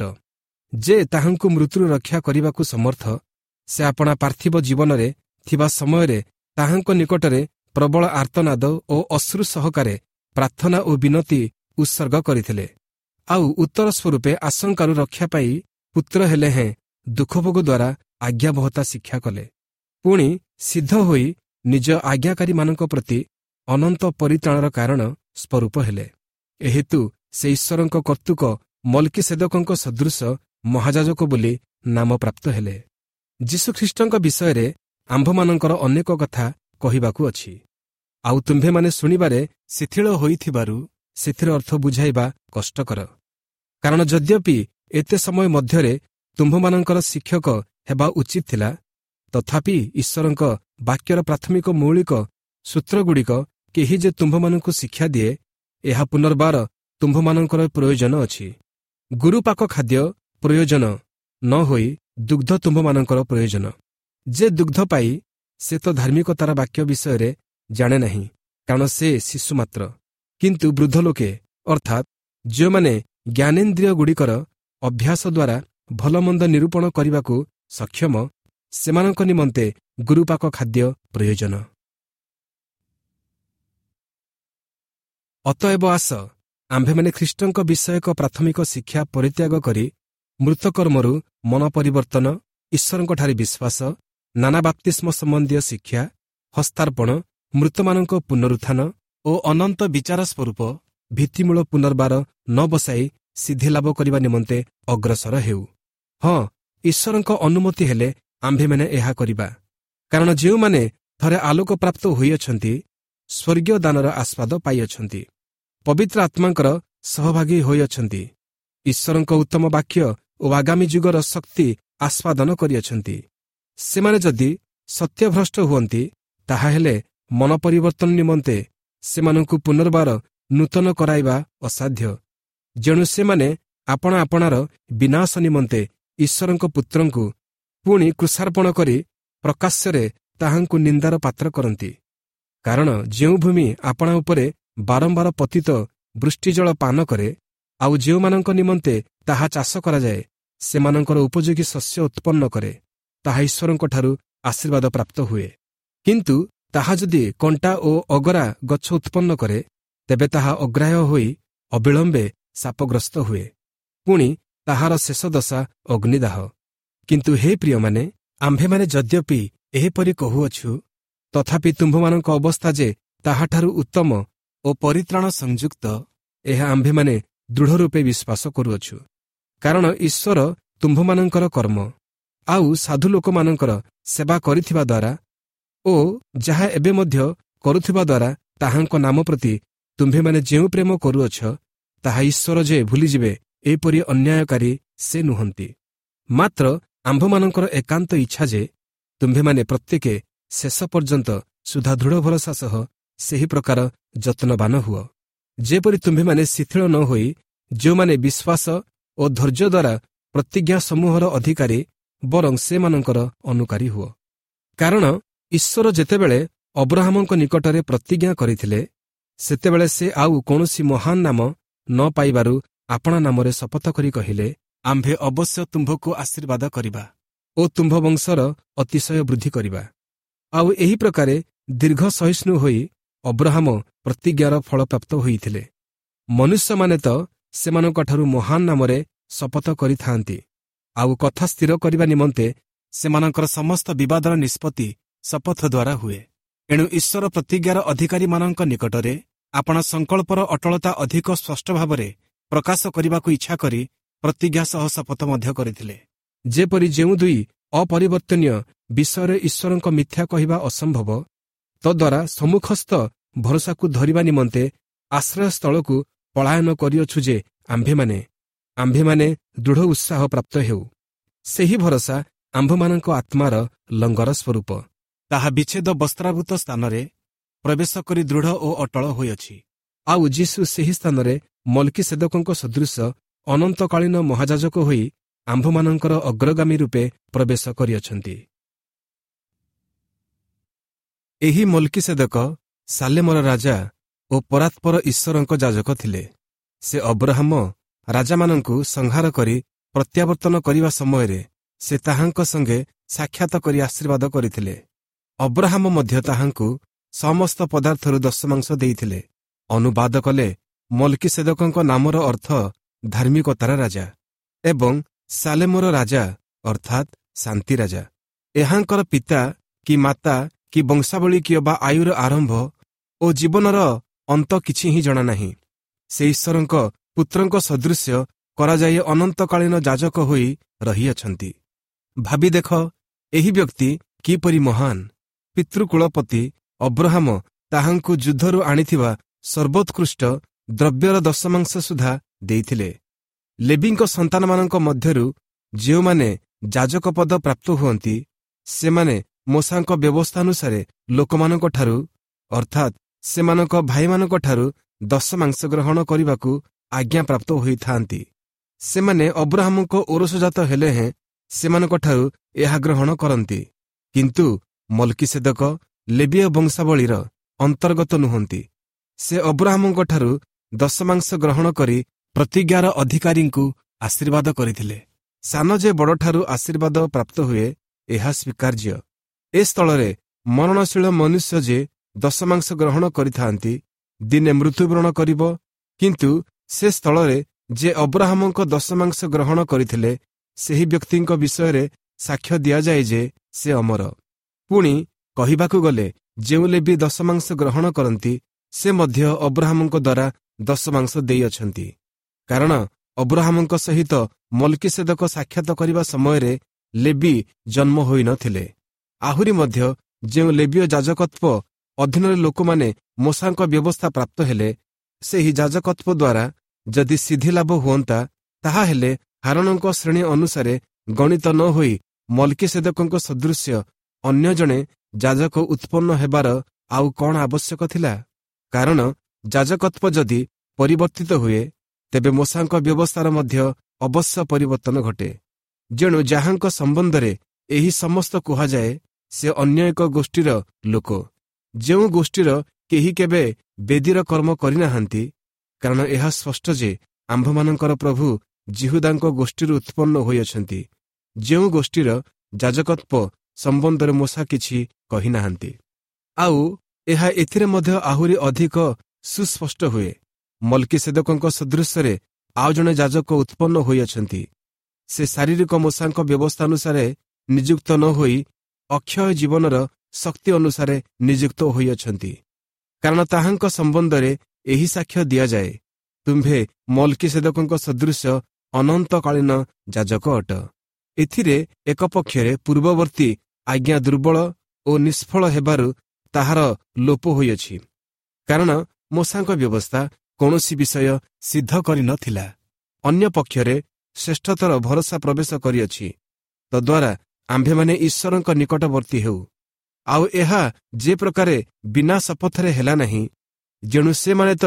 ଯେ ତାହାଙ୍କୁ ମୃତ୍ୟୁରୁ ରକ୍ଷା କରିବାକୁ ସମର୍ଥ, ସେ ଆପଣା ପାର୍ଥିବ ଜୀବନରେ ଥିବା ସମୟରେ ତାହାଙ୍କ ନିକଟରେ ପ୍ରବଳ ଆର୍ତ୍ତନାଦ ଓ ଅଶ୍ରୁ ସହକାରେ ପ୍ରାର୍ଥନା ଓ ବିନତି ଉତ୍ସର୍ଗ କରିଥିଲେ। ଆଉ ଉତ୍ତର ସ୍ୱରୂପେ ଆଶଙ୍କାରୁ ରକ୍ଷା ପାଇ ପୁତ୍ର ହେଲେ ହେଁ ଦୁଃଖଭୋଗ ଦ୍ୱାରା ଆଜ୍ଞାବହତା ଶିକ୍ଷା କଲେ। ପୁଣି ସିଦ୍ଧ ହୋଇ ନିଜ ଆଜ୍ଞାକାରୀମାନଙ୍କ ପ୍ରତି ଅନନ୍ତ ପରିତ୍ରାଣର କାରଣ ସ୍ୱରୂପ ହେଲେ। ଏହେତୁ ସେ ଈଶ୍ୱରଙ୍କ କର୍ତ୍ତୃକ ମଲ୍କିସେଦକଙ୍କ ସଦୃଶ ମହାଯାଜକ ବୋଲି ନାମ ପ୍ରାପ୍ତ ହେଲେ। ଯୀଶୁଖ୍ରୀଷ୍ଟଙ୍କ ବିଷୟରେ ଆମ୍ଭମାନଙ୍କର ଅନେକ କଥା କହିବାକୁ ଅଛି। ଆଉ ତୁମ୍ଭେମାନେ ଶୁଣିବାରେ ଶିଥିଳ ହୋଇଥିବାରୁ ସେଥିର ଅର୍ଥ ବୁଝାଇବା କଷ୍ଟକର। କାରଣ ଯଦ୍ୟପି ଏତେ ସମୟ ମଧ୍ୟରେ ତୁମ୍ଭମାନଙ୍କର ଶିକ୍ଷକ ହେବା ଉଚିତ ଥିଲା, ତଥାପି ଈଶ୍ୱରଙ୍କ ବାକ୍ୟର ପ୍ରାଥମିକ ମୌଳିକ ସୂତ୍ରଗୁଡ଼ିକ କେହି ଯେ ତୁମ୍ଭମାନଙ୍କୁ ଶିକ୍ଷା ଦିଏ, ଏହା ପୁନର୍ବାର ତୁମ୍ଭମାନଙ୍କର ପ୍ରୟୋଜନ ଅଛି। ଗୁରୁପାକ ଖାଦ୍ୟ ପ୍ରୟୋଜନ ନ ହୋଇ ଦୁଗ୍ଧ ତୁମ୍ଭମାନଙ୍କର ପ୍ରୟୋଜନ। ଯେ ଦୁଗ୍ଧ ପାଇ ସେ ତ ଧାର୍ମିକତାର ବାକ୍ୟ ବିଷୟରେ ଜାଣେ ନାହିଁ, କାରଣ ସେ ଶିଶୁ ମାତ୍ର। କିନ୍ତୁ ବୃଦ୍ଧ ଲୋକେ, ଅର୍ଥାତ୍ ଯେଉଁମାନେ ଜ୍ଞାନେନ୍ଦ୍ରିୟଗୁଡ଼ିକର ଅଭ୍ୟାସ ଦ୍ୱାରା ଭଲମନ୍ଦ ନିରୂପଣ କରିବାକୁ ସକ୍ଷମ, ସେମାନଙ୍କ ନିମନ୍ତେ ଗୁରୁପାକ ଖାଦ୍ୟ ପ୍ରୟୋଜନ। ଅତଏବ ଆସ, ଆମ୍ଭେମାନେ ଖ୍ରୀଷ୍ଟଙ୍କ ବିଷୟକ ପ୍ରାଥମିକ ଶିକ୍ଷା ପରିତ୍ୟାଗ କରି ମୃତକର୍ମରୁ ମନ ପରିବର୍ତ୍ତନ, ଈଶ୍ୱରଙ୍କଠାରେ ବିଶ୍ୱାସ, ନାନା ବାପ୍ତିସ୍ମ ସମ୍ବନ୍ଧୀୟ ଶିକ୍ଷା, ହସ୍ତାର୍ପଣ, ମୃତମାନଙ୍କ ପୁନରୁତ୍ଥାନ ଓ ଅନନ୍ତ ବିଚାର ସ୍ୱରୂପ ଭିତ୍ତିମୂଳ ପୁନର୍ବାର ନ ବସାଇ ସିଦ୍ଧିଲାଭ କରିବା ନିମନ୍ତେ ଅଗ୍ରସର ହେଉ। ହଁ, ଈଶ୍ୱରଙ୍କ ଅନୁମତି ହେଲେ ଆମ୍ଭେମାନେ ଏହା କରିବା। କାରଣ ଯେଉଁମାନେ ଥରେ ଆଲୋକପ୍ରାପ୍ତ ହୋଇଅଛନ୍ତି, ସ୍ୱର୍ଗୀୟ ଦାନର ଆସ୍ୱାଦ ପାଇଅଛନ୍ତି, ପବିତ୍ର ଆତ୍ମାଙ୍କର ସହଭାଗୀ ହୋଇଅଛନ୍ତି, ଈଶ୍ୱରଙ୍କ ଉତ୍ତମ ବାକ୍ୟ ଓ ଆଗାମୀ ଯୁଗର ଶକ୍ତି ଆସ୍ୱାଦନ କରିଅଛନ୍ତି, ସେମାନେ ଯଦି ସତ୍ୟଭ୍ରଷ୍ଟ ହୁଅନ୍ତି, ତାହାହେଲେ ମନ ପରିବର୍ତ୍ତନ ନିମନ୍ତେ ସେମାନଙ୍କୁ ପୁନର୍ବାର ନୂତନ କରାଇବା ଅସାଧ୍ୟ। ଯେଣୁ ସେମାନେ ଆପଣା ଆପଣାର ବିନାଶ ନିମନ୍ତେ ଈଶ୍ୱରଙ୍କ ପୁତ୍ରଙ୍କୁ ପୁଣି କୃଷାର୍ପଣ କରି ପ୍ରକାଶ୍ୟରେ ତାହାଙ୍କୁ ନିନ୍ଦାର ପାତ୍ର କରନ୍ତି। କାରଣ ଯେଉଁ ଭୂମି ଆପଣା ଉପରେ ବାରମ୍ବାର ପତିତ ବୃଷ୍ଟିଜଳ ପାନ କରେ, ଆଉ ଯେଉଁମାନଙ୍କ ନିମନ୍ତେ ତାହା ଚାଷ କରାଯାଏ, ସେମାନଙ୍କର ଉପଯୋଗୀ ଶସ୍ୟ ଉତ୍ପନ୍ନ କରେ, ତାହା ଈଶ୍ୱରଙ୍କଠାରୁ ଆଶୀର୍ବାଦ ପ୍ରାପ୍ତ ହୁଏ। କିନ୍ତୁ ତାହା ଯଦି କଣ୍ଟା ଓ ଅଗରା ଗଛ ଉତ୍ପନ୍ନ କରେ, ତେବେ ତାହା ଅଗ୍ରାହ୍ୟ ହୋଇ ଅବିଳମ୍ବେ ଶାପଗ୍ରସ୍ତ ହୁଏ। ପୁଣି ତାହାର ଶେଷ ଦଶା ଅଗ୍ନିଦାହ। କିନ୍ତୁ ହେ ପ୍ରିୟମାନେ, ଆମ୍ଭେମାନେ ଯଦ୍ୟପି ଏହିପରି କହୁଅଛୁ, ତଥାପି ତୁମ୍ଭମାନଙ୍କ ଅବସ୍ଥା ଯେ ତାହାଠାରୁ ଉତ୍ତମ ଓ ପରିତ୍ରାଣ ସଂଯୁକ୍ତ, ଏହା ଆମ୍ଭେମାନେ ଦୃଢ଼ ରୂପେ ବିଶ୍ୱାସ କରୁଅଛୁ। କାରଣ ଈଶ୍ୱର ତୁମ୍ଭମାନଙ୍କର କର୍ମ ଆଉ ସାଧୁ ଲୋକମାନଙ୍କର ସେବା କରିଥିବା ଦ୍ୱାରା ଓ ଯାହା ଏବେ ମଧ୍ୟ କରୁଥିବା ଦ୍ୱାରା ତାହାଙ୍କ ନାମ ପ୍ରତି ତୁମ୍ଭେମାନେ ଯେଉଁ ପ୍ରେମ କରୁଅଛ, ତାହା ଈଶ୍ୱର ଯେ ଭୁଲିଯିବେ, ଏପରି ଅନ୍ୟାୟକାରୀ ସେ ନୁହନ୍ତି। ମାତ୍ର ଆମ୍ଭମାନଙ୍କର ଏକାନ୍ତ ଇଚ୍ଛା ଯେ ତୁମ୍ଭେମାନେ ପ୍ରତ୍ୟେକେ ଶେଷ ପର୍ଯ୍ୟନ୍ତ ସୁଧା ଦୃଢ଼ ଭରସା ସହ ସେହି ପ୍ରକାର ଯତ୍ନବାନ ହୁଅ, ଯେପରି ତୁମ୍ଭେମାନେ ଶିଥିଳ ନ ହୋଇ ଯେଉଁମାନେ ବିଶ୍ୱାସ ଓ ଧୈର୍ଯ୍ୟ ଦ୍ୱାରା ପ୍ରତିଜ୍ଞା ସମୂହର ଅଧିକାରୀ ବରଂ ସେମାନଙ୍କର ଅନୁକାରୀ ହୁଅ। କାରଣ ଈଶ୍ୱର ଯେତେବେଳେ ଅବ୍ରାହମଙ୍କ ନିକଟରେ ପ୍ରତିଜ୍ଞା କରିଥିଲେ, ସେତେବେଳେ ସେ ଆଉ କୌଣସି ମହାନ ନାମ ନ ପାଇବାରୁ ଆପଣା ନାମରେ ଶପଥ କରି କହିଲେ, ଆମ୍ଭେ ଅବଶ୍ୟ ତୁମ୍ଭକୁ ଆଶୀର୍ବାଦ କରିବା ଓ ତୁମ୍ଭ ବଂଶର ଅତିଶୟ ବୃଦ୍ଧି କରିବା। ଆଉ ଏହି ପ୍ରକାରେ ଦୀର୍ଘ ସହିଷ୍ଣୁ ହୋଇ ଅବ୍ରାହମ ପ୍ରତିଜ୍ଞାର ଫଳପ୍ରାପ୍ତ ହୋଇଥିଲେ। ମନୁଷ୍ୟମାନେ ତ ସେମାନଙ୍କଠାରୁ ମହାନ ନାମରେ ଶପଥ କରିଥାନ୍ତି, ଆଉ କଥା ସ୍ଥିର କରିବା ନିମନ୍ତେ ସେମାନଙ୍କର ସମସ୍ତ ବିବାଦର ନିଷ୍ପତ୍ତି ଶପଥ ଦ୍ୱାରା ହୁଏ। ଏଣୁ ଈଶ୍ୱର ପ୍ରତିଜ୍ଞାର ଅଧିକାରୀମାନଙ୍କ ନିକଟରେ ଆପଣା ସଂକଳ୍ପର ଅଟଳତା ଅଧିକ ସ୍ପଷ୍ଟ ଭାବରେ ପ୍ରକାଶ କରିବାକୁ ଇଚ୍ଛା କରି ପ୍ରତିଜ୍ଞା ସହ ଶପଥ ମଧ୍ୟ କରିଥିଲେ। ଯେପରି ଯେଉଁ ଦୁଇ ଅପରିବର୍ତ୍ତନୀୟ ବିଷୟରେ ଈଶ୍ୱରଙ୍କ ମିଥ୍ୟା କହିବା ଅସମ୍ଭବ, ତଦ୍ୱାରା ସମ୍ମୁଖସ୍ଥ ଭରସାକୁ ଧରିବା ନିମନ୍ତେ ଆଶ୍ରୟସ୍ଥଳକୁ ପଳାୟନ କରିଅଛୁ ଯେ ଆମ୍ଭେମାନେ ଦୃଢ଼ ଉତ୍ସାହ ପ୍ରାପ୍ତ ହେଉ। ସେହି ଭରସା ଆମ୍ଭମାନଙ୍କ ଆତ୍ମାର ଲଙ୍ଗର ସ୍ୱରୂପ। ତାହା ବିଚ୍ଛେଦ ବସ୍ତ୍ରାବୃତ ସ୍ଥାନରେ ପ୍ରବେଶ କରି ଦୃଢ଼ ଓ ଅଟଳ ହୋଇଅଛି। ଆଉ ଯୀଶୁ ସେହି ସ୍ଥାନରେ ମଲ୍କିସେଦକଙ୍କ ସଦୃଶ ଅନନ୍ତକାଳୀନ ମହାଯାଜକ ହୋଇ ଆମ୍ଭମାନଙ୍କର ଅଗ୍ରଗାମୀ ରୂପେ ପ୍ରବେଶ କରିଅଛନ୍ତି। ଏହି ମଲ୍କିସେଦକ ସାଲେମର ରାଜା ଓ ପରାତ୍ପର ଈଶ୍ୱରଙ୍କ ଯାଜକ ଥିଲେ। ସେ ଅବ୍ରାହମ ରାଜାମାନଙ୍କୁ ସଂହାର କରି ପ୍ରତ୍ୟାବର୍ତ୍ତନ କରିବା ସମୟରେ ସେ ତାହାଙ୍କ ସଙ୍ଗେ ସାକ୍ଷାତ କରି ଆଶୀର୍ବାଦ କରିଥିଲେ। ଅବ୍ରାହମ ମଧ୍ୟ ତାହାଙ୍କୁ ସମସ୍ତ ପଦାର୍ଥରୁ ଦଶମାଂଶ ଦେଇଥିଲେ। ଅନୁବାଦ କଲେ, ମଲ୍କିସେଦକଙ୍କ ନାମର ଅର୍ଥ ଧାର୍ମିକତାର ରାଜା ଏବଂ ସାଲେମର ରାଜା ଅର୍ଥାତ୍ ଶାନ୍ତି ରାଜା। ଏହାଙ୍କର ପିତା କି ମାତା କି ବଂଶାବଳୀ କି ବା ଆୟୁର ଆରମ୍ଭ ଓ ଜୀବନର ଅନ୍ତ କିଛି ହିଁ ଜଣାନାହିଁ। ସେ ଈଶ୍ୱରଙ୍କ ପୁତ୍ରଙ୍କ ସଦୃଶ୍ୟ କରାଯାଇ ଅନନ୍ତକାଳୀନ ଯାଜକ ହୋଇ ରହିଅଛନ୍ତି। ଭାବି ଦେଖ, ଏହି ବ୍ୟକ୍ତି କିପରି ମହାନ। ପିତୃକୁଳପତି ଅବ୍ରାହମ ତାହାଙ୍କୁ ଯୁଦ୍ଧରୁ ଆଣିଥିବା ସର୍ବୋତ୍କୃଷ୍ଟ ଦ୍ରବ୍ୟର ଦଶମାଂଶ ସୁଦ୍ଧା ଦେଇଥିଲେ। ଲେବୀଙ୍କ ସନ୍ତାନମାନଙ୍କ ମଧ୍ୟରୁ ଯେଉଁମାନେ ଯାଜକ ପଦ ପ୍ରାପ୍ତ ହୁଅନ୍ତି, ସେମାନେ ମୋଶାଙ୍କ ବ୍ୟବସ୍ଥାନୁସାରେ ଲୋକମାନଙ୍କଠାରୁ ଅର୍ଥାତ୍ ସେମାନଙ୍କ ଭାଇମାନଙ୍କଠାରୁ ଦଶମାଂଶ ଗ୍ରହଣ କରିବାକୁ ଆଜ୍ଞାପ୍ରାପ୍ତ ହୋଇଥାନ୍ତି। ସେମାନେ ଅବ୍ରାହମଙ୍କ ଔରସଜାତ ହେଲେ ହେଁ ସେମାନଙ୍କଠାରୁ ଏହା ଗ୍ରହଣ କରନ୍ତି। କିନ୍ତୁ ମଲ୍କିସେଦକ ଲେବୀୟ ବଂଶାବଳୀର ଅନ୍ତର୍ଗତ ନୁହନ୍ତି। ସେ ଅବ୍ରାହମଙ୍କଠାରୁ ଦଶମାଂଶ ଗ୍ରହଣ କରି ପ୍ରତିଜ୍ଞାର ଅଧିକାରୀଙ୍କୁ ଆଶୀର୍ବାଦ କରିଥିଲେ। ସାନ ଯେ ବଡ଼ଠାରୁ ଆଶୀର୍ବାଦ ପ୍ରାପ୍ତ ହୁଏ, ଏହା ସ୍ୱୀକାର୍ଯ୍ୟ। ଏ ସ୍ଥଳରେ ମରଣଶୀଳ ମନୁଷ୍ୟ ଯେ ଦଶମାଂଶ ଗ୍ରହଣ କରିଥାନ୍ତି, ଦିନେ ମୃତ୍ୟୁବରଣ କରିବ। କିନ୍ତୁ ସେ ସ୍ଥଳରେ ଯେ ଅବ୍ରାହମଙ୍କ ଦଶମାଂଶ ଗ୍ରହଣ କରିଥିଲେ, ସେହି ବ୍ୟକ୍ତିଙ୍କ ବିଷୟରେ ସାକ୍ଷ୍ୟ ଦିଆଯାଏ ଯେ ସେ ଅମର। ପୁଣି କହିବାକୁ ଗଲେ, ଯେଉଁ ଲେବୀ ଦଶମାଂଶ ଗ୍ରହଣ କରନ୍ତି, ସେ ମଧ୍ୟ ଅବ୍ରାହମଙ୍କ ଦ୍ୱାରା ଦଶମାଂଶ ଦେଇଅଛନ୍ତି। କାରଣ ଅବ୍ରାହମଙ୍କ ସହିତ ମଲ୍କିସେଦକ ସାକ୍ଷାତ କରିବା ସମୟରେ ଲେବୀ ଜନ୍ମ ହୋଇନଥିଲେ। ଆହୁରି ମଧ୍ୟ ଯେଉଁ ଲେବୀୟ ଯାଜକତ୍ୱ ଅଧୀନରେ ଲୋକମାନେ ମୋଶାଙ୍କ ବ୍ୟବସ୍ଥା ପ୍ରାପ୍ତ ହେଲେ, ସେହି ଯାଜକତ୍ୱ ଦ୍ୱାରା ଯଦି ସିଦ୍ଧିଲାଭ ହୁଅନ୍ତା, ତାହା ହେଲେ ହାରଣଙ୍କ ଶ୍ରେଣୀ ଅନୁସାରେ ଗଣିତ ନ ହୋଇ ମଲ୍କିସେଦକଙ୍କ ସଦୃଶ୍ୟ ଅନ୍ୟ ଜଣେ ଯାଜକ ଉତ୍ପନ୍ନ ହେବାର ଆଉ କ'ଣ ଆବଶ୍ୟକ ଥିଲା? କାରଣ ଯାଜକତ୍ୱ ଯଦି ପରିବର୍ତ୍ତିତ ହୁଏ, ତେବେ ମୋଶାଙ୍କ ବ୍ୟବସ୍ଥାର ମଧ୍ୟ ଅବଶ୍ୟ ପରିବର୍ତ୍ତନ ଘଟେ। ଯେଣୁ ଯାହାଙ୍କ ସମ୍ବନ୍ଧରେ ଏହି ସମସ୍ତ କୁହାଯାଏ, ସେ ଅନ୍ୟ ଏକ ଗୋଷ୍ଠୀର ଲୋକ, ଯେଉଁ ଗୋଷ୍ଠୀର କେହି କେବେ ବେଦୀର କର୍ମ କରିନାହାନ୍ତି। କାରଣ ଏହା ସ୍ପଷ୍ଟ ଯେ ଆମ୍ଭମାନଙ୍କର ପ୍ରଭୁ ଜିହୁଦାଙ୍କ ଗୋଷ୍ଠୀରୁ ଉତ୍ପନ୍ନ ହୋଇଅଛନ୍ତି, ଯେଉଁ ଗୋଷ୍ଠୀର ଯାଜକତ୍ୱ ସମ୍ବନ୍ଧରେ ମୋଶା କିଛି କହିନାହାନ୍ତି। ଆଉ ଏହା ଏଥିରେ ମଧ୍ୟ ଆହୁରି ଅଧିକ ସୁସ୍ପଷ୍ଟ ହୁଏ। ମଲ୍କିସେଦକଙ୍କ ସଦୃଶ୍ୟରେ ଆଉ ଜଣେ ଯାଜକ ଉତ୍ପନ୍ନ ହୋଇଅଛନ୍ତି। ସେ ଶାରୀରିକ ମୋଶାଙ୍କ ବ୍ୟବସ୍ଥାନୁସାରେ ନିଯୁକ୍ତ ନ ହୋଇ ଅକ୍ଷୟ ଜୀବନର ଶକ୍ତି ଅନୁସାରେ ନିଯୁକ୍ତ ହୋଇଅଛନ୍ତି। କାରଣ ତାହାଙ୍କ ସମ୍ବନ୍ଧରେ ଏହି ସାକ୍ଷ୍ୟ ଦିଆଯାଏ, ତୁମ୍ଭେ ମଲ୍କିସେଦକଙ୍କ ସଦୃଶ୍ୟ ଅନନ୍ତକାଳୀନ ଯାଜକ ଅଟ। ଏଥିରେ ଏକ ପକ୍ଷରେ ପୂର୍ବବର୍ତ୍ତୀ ଆଜ୍ଞା ଦୁର୍ବଳ ଓ ନିଷ୍ଫଳ ହେବାରୁ ତାହାର ଲୋପ ହୋଇଅଛି। କାରଣ ମୋଶାଙ୍କ ବ୍ୟବସ୍ଥା କୌଣସି ବିଷୟ ସିଦ୍ଧ କରିନଥିଲା। ଅନ୍ୟ ପକ୍ଷରେ ଶ୍ରେଷ୍ଠତର ଭରସା ପ୍ରବେଶ କରିଅଛି, ତଦ୍ୱାରା ଆମ୍ଭେମାନେ ଈଶ୍ୱରଙ୍କ ନିକଟବର୍ତ୍ତୀ ହେଉ। ଆଉ ଏହା ଯେ ପ୍ରକାରେ ବିନା ଶପଥରେ ହେଲା ନାହିଁ, ଯେଣୁ ସେମାନେ ତ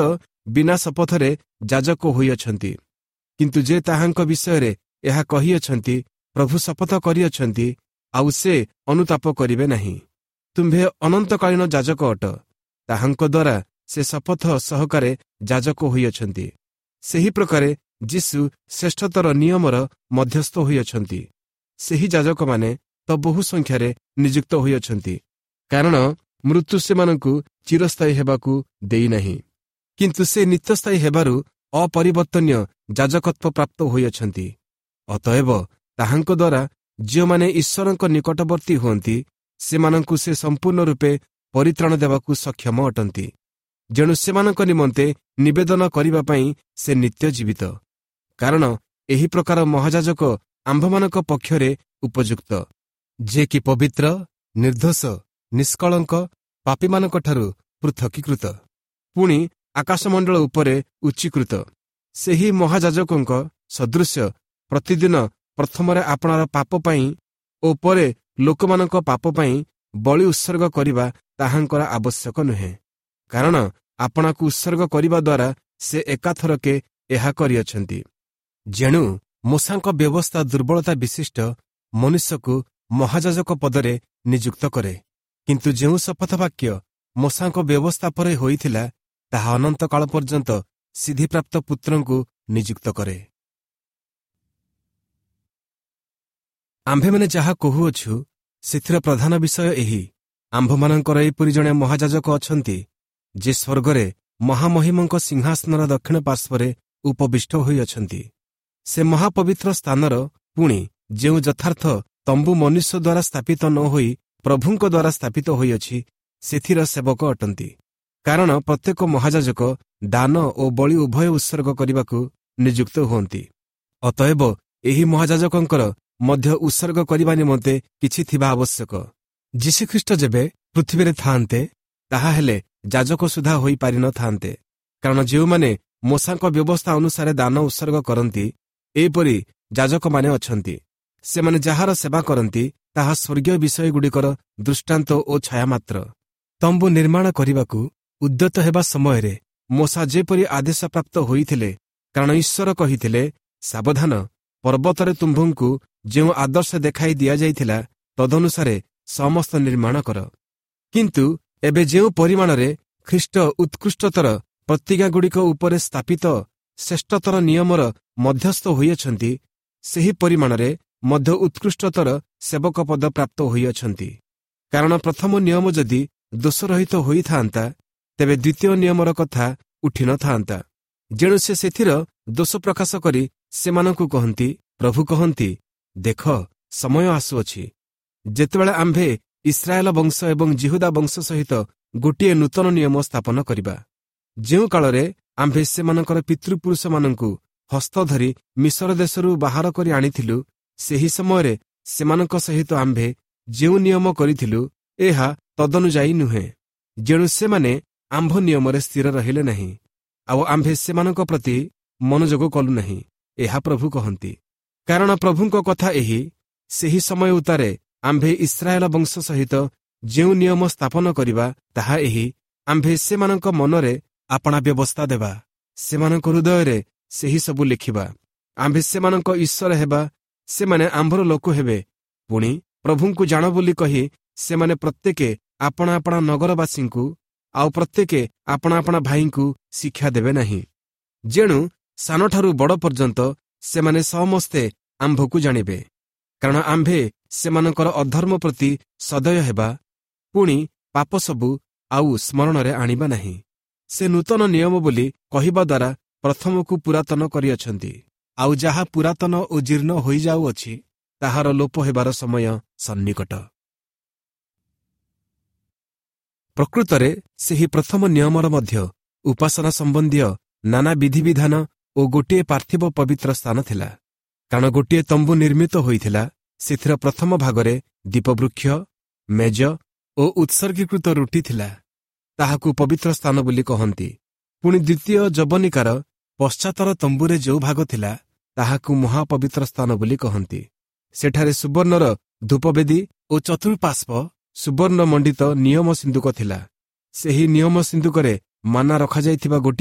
ବିନା ଶପଥରେ ଯାଜକ ହୋଇଅଛନ୍ତି। କିନ୍ତୁ ଯେ ତାହାଙ୍କ ବିଷୟରେ ଏହା କହିଅଛନ୍ତି, ପ୍ରଭୁ ଶପଥ କରିଅଛନ୍ତି, ଆଉ ସେ ଅନୁତାପ କରିବେ ନାହିଁ। ତୁମ୍ଭେ ଅନନ୍ତକାଳୀନ ଯାଜକ ଅଟ। ତାହାଙ୍କ ଦ୍ୱାରା ସେ ଶପଥ ସହକାରେ ଯାଜକ ହୋଇଅଛନ୍ତି। ସେହି ପ୍ରକାରେ ଯୀଶୁ ଶ୍ରେଷ୍ଠତର ନିୟମର ମଧ୍ୟସ୍ଥ ହୋଇଅଛନ୍ତି। ସେହି ଯାଜକମାନେ ତ ବହୁ ସଂଖ୍ୟାରେ ନିଯୁକ୍ତ ହୋଇଅଛନ୍ତି, କାରଣ ମୃତ୍ୟୁ ସେମାନଙ୍କୁ ଚିରସ୍ଥାୟୀ ହେବାକୁ ଦେଇନାହିଁ। କିନ୍ତୁ ସେ ନିତ୍ୟସ୍ଥାୟୀ ହେବାରୁ ଅପରିବର୍ତ୍ତନୀୟ ଯାଜକତ୍ୱ ପ୍ରାପ୍ତ ହୋଇଅଛନ୍ତି। ଅତଏବ ତାହାଙ୍କ ଦ୍ୱାରା ଯେଉଁମାନେ ଈଶ୍ୱରଙ୍କ ନିକଟବର୍ତ୍ତୀ ହୁଅନ୍ତି, ସେମାନଙ୍କୁ ସେ ସମ୍ପୂର୍ଣ୍ଣ ରୂପେ ପରିତ୍ରାଣ ଦେବାକୁ ସକ୍ଷମ ଅଟନ୍ତି। ଯେଣୁ ସେମାନଙ୍କ ନିମନ୍ତେ ନିବେଦନ କରିବା ପାଇଁ ସେ ନିତ୍ୟ ଜୀବିତ। କାରଣ ଏହି ପ୍ରକାର ମହାଯାଜକ ଆମ୍ଭମାନଙ୍କ ପକ୍ଷରେ ଉପଯୁକ୍ତ, ଯେ କି ପବିତ୍ର, ନିର୍ଦ୍ଦୋଷ, ନିଷ୍କଳଙ୍କ, ପାପୀମାନଙ୍କଠାରୁ ପୃଥକୀକୃତ, ପୁଣି ଆକାଶମଣ୍ଡଳ ଉପରେ ଉଚ୍ଚୀକୃତ। ସେହି ମହାଯାଜକଙ୍କ ସଦୃଶ୍ୟ ପ୍ରତିଦିନ ପ୍ରଥମରେ ଆପଣାର ପାପ ପାଇଁ ଓ ପରେ ଲୋକମାନଙ୍କ ପାପ ପାଇଁ ବଳି ଉତ୍ସର୍ଗ କରିବା ତାହାଙ୍କର ଆବଶ୍ୟକ ନୁହେଁ, କାରଣ ଆପଣାକୁ ଉତ୍ସର୍ଗ କରିବା ଦ୍ୱାରା ସେ ଏକାଥରକେ ଏହା କରିଅଛନ୍ତି। ଯେଣୁ ମୋଶାଙ୍କ ବ୍ୟବସ୍ଥା ଦୁର୍ବଳତା ବିଶିଷ୍ଟ ମନୁଷ୍ୟକୁ ମହାଯାଜକ ପଦରେ ନିଯୁକ୍ତ କରେ। କିନ୍ତୁ ଯେଉଁ ଶପଥ ବାକ୍ୟ ମୋଶାଙ୍କ ବ୍ୟବସ୍ଥା ପରେ ହୋଇଥିଲା, ତାହା ଅନନ୍ତ କାଳ ପର୍ଯ୍ୟନ୍ତ ସିଦ୍ଧିପ୍ରାପ୍ତ ପୁତ୍ରଙ୍କୁ ନିଯୁକ୍ତ କରେ। ଆମ୍ଭେମାନେ ଯାହା କହୁଅଛୁ, ସେଥିର ପ୍ରଧାନ ବିଷୟ ଏହି: ଆମ୍ଭମାନଙ୍କର ଏହିପରି ଜଣେ ମହାଯାଜକ ଅଛନ୍ତି, ଯେ ସ୍ୱର୍ଗରେ ମହାମହିମଙ୍କ ସିଂହାସନର ଦକ୍ଷିଣ ପାର୍ଶ୍ୱରେ ଉପବିଷ୍ଟ ହୋଇଅଛନ୍ତି। ସେ ମହାପବିତ୍ର ସ୍ଥାନର ପୁଣି ଯେଉଁ ଯଥାର୍ଥ ତମ୍ବୁ ମନୁଷ୍ୟ ଦ୍ୱାରା ସ୍ଥାପିତ ନ ହୋଇ ପ୍ରଭୁଙ୍କ ଦ୍ୱାରା ସ୍ଥାପିତ ହୋଇଅଛି, ସେଥିର ସେବକ ଅଟନ୍ତି। କାରଣ ପ୍ରତ୍ୟେକ ମହାଯାଜକ ଦାନ ଓ ବଳି ଉଭୟ ଉତ୍ସର୍ଗ କରିବାକୁ ନିଯୁକ୍ତ ହୁଅନ୍ତି। ଅତଏବ ଏହି ମହାଯାଜକଙ୍କର ମଧ୍ୟ ଉତ୍ସର୍ଗ କରିବା ନିମନ୍ତେ କିଛି ଥିବା ଆବଶ୍ୟକ। ଯୀଶୁଖ୍ରୀଷ୍ଟ ଯେବେ ପୃଥିବୀରେ ଥାଆନ୍ତେ, ତାହା ହେଲେ ଯାଜକ ସୁଦ୍ଧା ହୋଇପାରିନଥାନ୍ତେ। କାରଣ ଯେଉଁମାନେ ମୋଶାଙ୍କ ବ୍ୟବସ୍ଥା ଅନୁସାରେ ଦାନ ଉତ୍ସର୍ଗ କରନ୍ତି, ଏପରି ଯାଜକମାନେ ଅଛନ୍ତି। ସେମାନେ ଯାହାର ସେବା କରନ୍ତି, ତାହା ସ୍ୱର୍ଗୀୟ ବିଷୟଗୁଡ଼ିକର ଦୃଷ୍ଟାନ୍ତ ଓ ଛାୟା ମାତ୍ର। ତମ୍ବୁ ନିର୍ମାଣ କରିବାକୁ ଉଦ୍ୟତ ହେବା ସମୟରେ ମୋଶା ଯେପରି ଆଦେଶପ୍ରାପ୍ତ ହୋଇଥିଲେ, କାରଣ ଈଶ୍ୱର କହିଥିଲେ, ସାବଧାନ, ପର୍ବତରେ ତୁମ୍ଭଙ୍କୁ ଯେଉଁ ଆଦର୍ଶ ଦେଖାଇ ଦିଆଯାଇଥିଲା, ତଦନୁସାରେ ସମସ୍ତ ନିର୍ମାଣ କର। କିନ୍ତୁ ଏବେ ଯେଉଁ ପରିମାଣରେ ଖ୍ରୀଷ୍ଟ ଉତ୍କୃଷ୍ଟତର ପ୍ରତିଜ୍ଞାଗୁଡ଼ିକ ଉପରେ ସ୍ଥାପିତ ଶ୍ରେଷ୍ଠତର ନିୟମର ମଧ୍ୟସ୍ଥ ହୋଇଅଛନ୍ତି, ସେହି ପରିମାଣରେ ମଧ୍ୟ ଉତ୍କୃଷ୍ଟତର ସେବକ ପଦ ପ୍ରାପ୍ତ ହୋଇଅଛନ୍ତି। କାରଣ ପ୍ରଥମ ନିୟମ ଯଦି ଦୋଷରହିତ ହୋଇଥାନ୍ତା, ତେବେ ଦ୍ୱିତୀୟ ନିୟମର କଥା ଉଠିନଥାନ୍ତା। ଯେଣୁ ସେ ସେଥିର ଦୋଷ ପ୍ରକାଶ କରି ସେମାନଙ୍କୁ କହନ୍ତି, ପ୍ରଭୁ କହନ୍ତି, ଦେଖ, ସମୟ ଆସୁଅଛି, ଯେତେବେଳେ ଆମ୍ଭେ ଇସ୍ରାଏଲ ବଂଶ ଏବଂ ଜିହୁଦା ବଂଶ ସହିତ ଗୋଟିଏ ନୂତନ ନିୟମ ସ୍ଥାପନ କରିବା। ଯେଉଁ କାଳରେ ଆମ୍ଭେ ସେମାନଙ୍କର ପିତୃପୁରୁଷମାନଙ୍କୁ ହସ୍ତ ଧରି ମିଶର ଦେଶରୁ ବାହାର କରି ଆଣିଥିଲୁ, ସେହି ସମୟରେ ସେମାନଙ୍କ ସହିତ ଆମ୍ଭେ ଯେଉଁ ନିୟମ କରିଥିଲୁ, ଏହା ତଦନୁଯାୟୀ ନୁହେଁ। ଯେଣୁ ସେମାନେ ଆମ୍ଭ ନିୟମରେ ସ୍ଥିର ରହିଲେ ନାହିଁ, ଆଉ ଆମ୍ଭେ ସେମାନଙ୍କ ପ୍ରତି ମନୋଯୋଗ କଲୁ ନାହିଁ, ଏହା ପ୍ରଭୁ କହନ୍ତି। କାରଣ ପ୍ରଭୁଙ୍କ କଥା ଏହି, ସେହି ସମୟ ଉତ୍ତାରେ ଆମ୍ଭେ ଇସ୍ରାଏଲ ବଂଶ ସହିତ ଯେଉଁ ନିୟମ ସ୍ଥାପନ କରିବା, ତାହା ଏହି: ଆମ୍ଭେ ସେମାନଙ୍କ ମନରେ ଆପଣା ବ୍ୟବସ୍ଥା ଦେବା, ସେମାନଙ୍କ ହୃଦୟରେ ସେହି ସବୁ ଲେଖିବା। ଆମ୍ଭେ ସେମାନଙ୍କ ଈଶ୍ୱର ହେବା, ସେମାନେ ଆମ୍ଭର ଲୋକ ହେବେ। ପୁଣି ପ୍ରଭୁଙ୍କୁ ଜାଣ ବୋଲି କହି ସେମାନେ ପ୍ରତ୍ୟେକେ ଆପଣା ଆପଣା ନଗରବାସୀଙ୍କୁ ଆଉ ପ୍ରତ୍ୟେକେ ଆପଣା ଆପଣା ଭାଇଙ୍କୁ ଶିକ୍ଷା ଦେବେ ନାହିଁ। ଯେଣୁ ସାନଠାରୁ ବଡ଼ ପର୍ଯ୍ୟନ୍ତ ସେମାନେ ସମସ୍ତେ ଆମ୍ଭକୁ ଜାଣିବେ। କାରଣ ଆମ୍ଭେ ସେମାନଙ୍କର ଅଧର୍ମ ପ୍ରତି ସଦୟ ହେବା, ପୁଣି ପାପ ସବୁ ଆଉ ସ୍ମରଣରେ ଆଣିବା ନାହିଁ। ସେ ନୂତନ ନିୟମ ବୋଲି କହିବା ଦ୍ୱାରା ପ୍ରଥମକୁ ପୁରାତନ କରିଅଛନ୍ତି, ଆଉ ଯାହା ପୁରାତନ ଓ ଜୀର୍ଣ୍ଣ ହୋଇଯାଉଅଛି, ତାହାର ଲୋପ ହେବାର ସମୟ ସନ୍ନିକଟ। ପ୍ରକୃତରେ ସେହି ପ୍ରଥମ ନିୟମର ମଧ୍ୟ ଉପାସନା ସମ୍ବନ୍ଧୀୟ ନାନା ବିଧିବିଧାନ ଓ ଗୋଟିଏ ପାର୍ଥିବ ପବିତ୍ର ସ୍ଥାନ ଥିଲା। କାରଣ ଗୋଟିଏ ତମ୍ବୁ ନିର୍ମିତ ହୋଇଥିଲା, ସେଥିର ପ୍ରଥମ ଭାଗରେ ଦୀପବୃକ୍ଷ, ମେଜ ଓ ଉତ୍ସର୍ଗୀକୃତ ରୁଟି ଥିଲା। ତାହାକୁ ପବିତ୍ର ସ୍ଥାନ ବୋଲି କହନ୍ତି। ପୁଣି ଦ୍ୱିତୀୟ ଯବନିକାର ପଶ୍ଚାତର ତମ୍ବୁରେ ଯେଉଁ ଭାଗ ଥିଲା, ତାହାକୁ ମହାପବିତ୍ର ସ୍ଥାନ ବୋଲି କହନ୍ତି। ସେଠାରେ ସୁବର୍ଣ୍ଣର ଧୂପବେଦୀ ଓ ଚତୁଃପାର୍ଶ୍ୱ ସୁବର୍ଣ୍ଣ ମଣ୍ଡିତ ନିୟମ ସିନ୍ଦୁକ ଥିଲା। ସେହି ନିୟମ ସିନ୍ଦୁକରେ ମାନା ରଖାଯାଇଥିବା ଗୋଟିଏ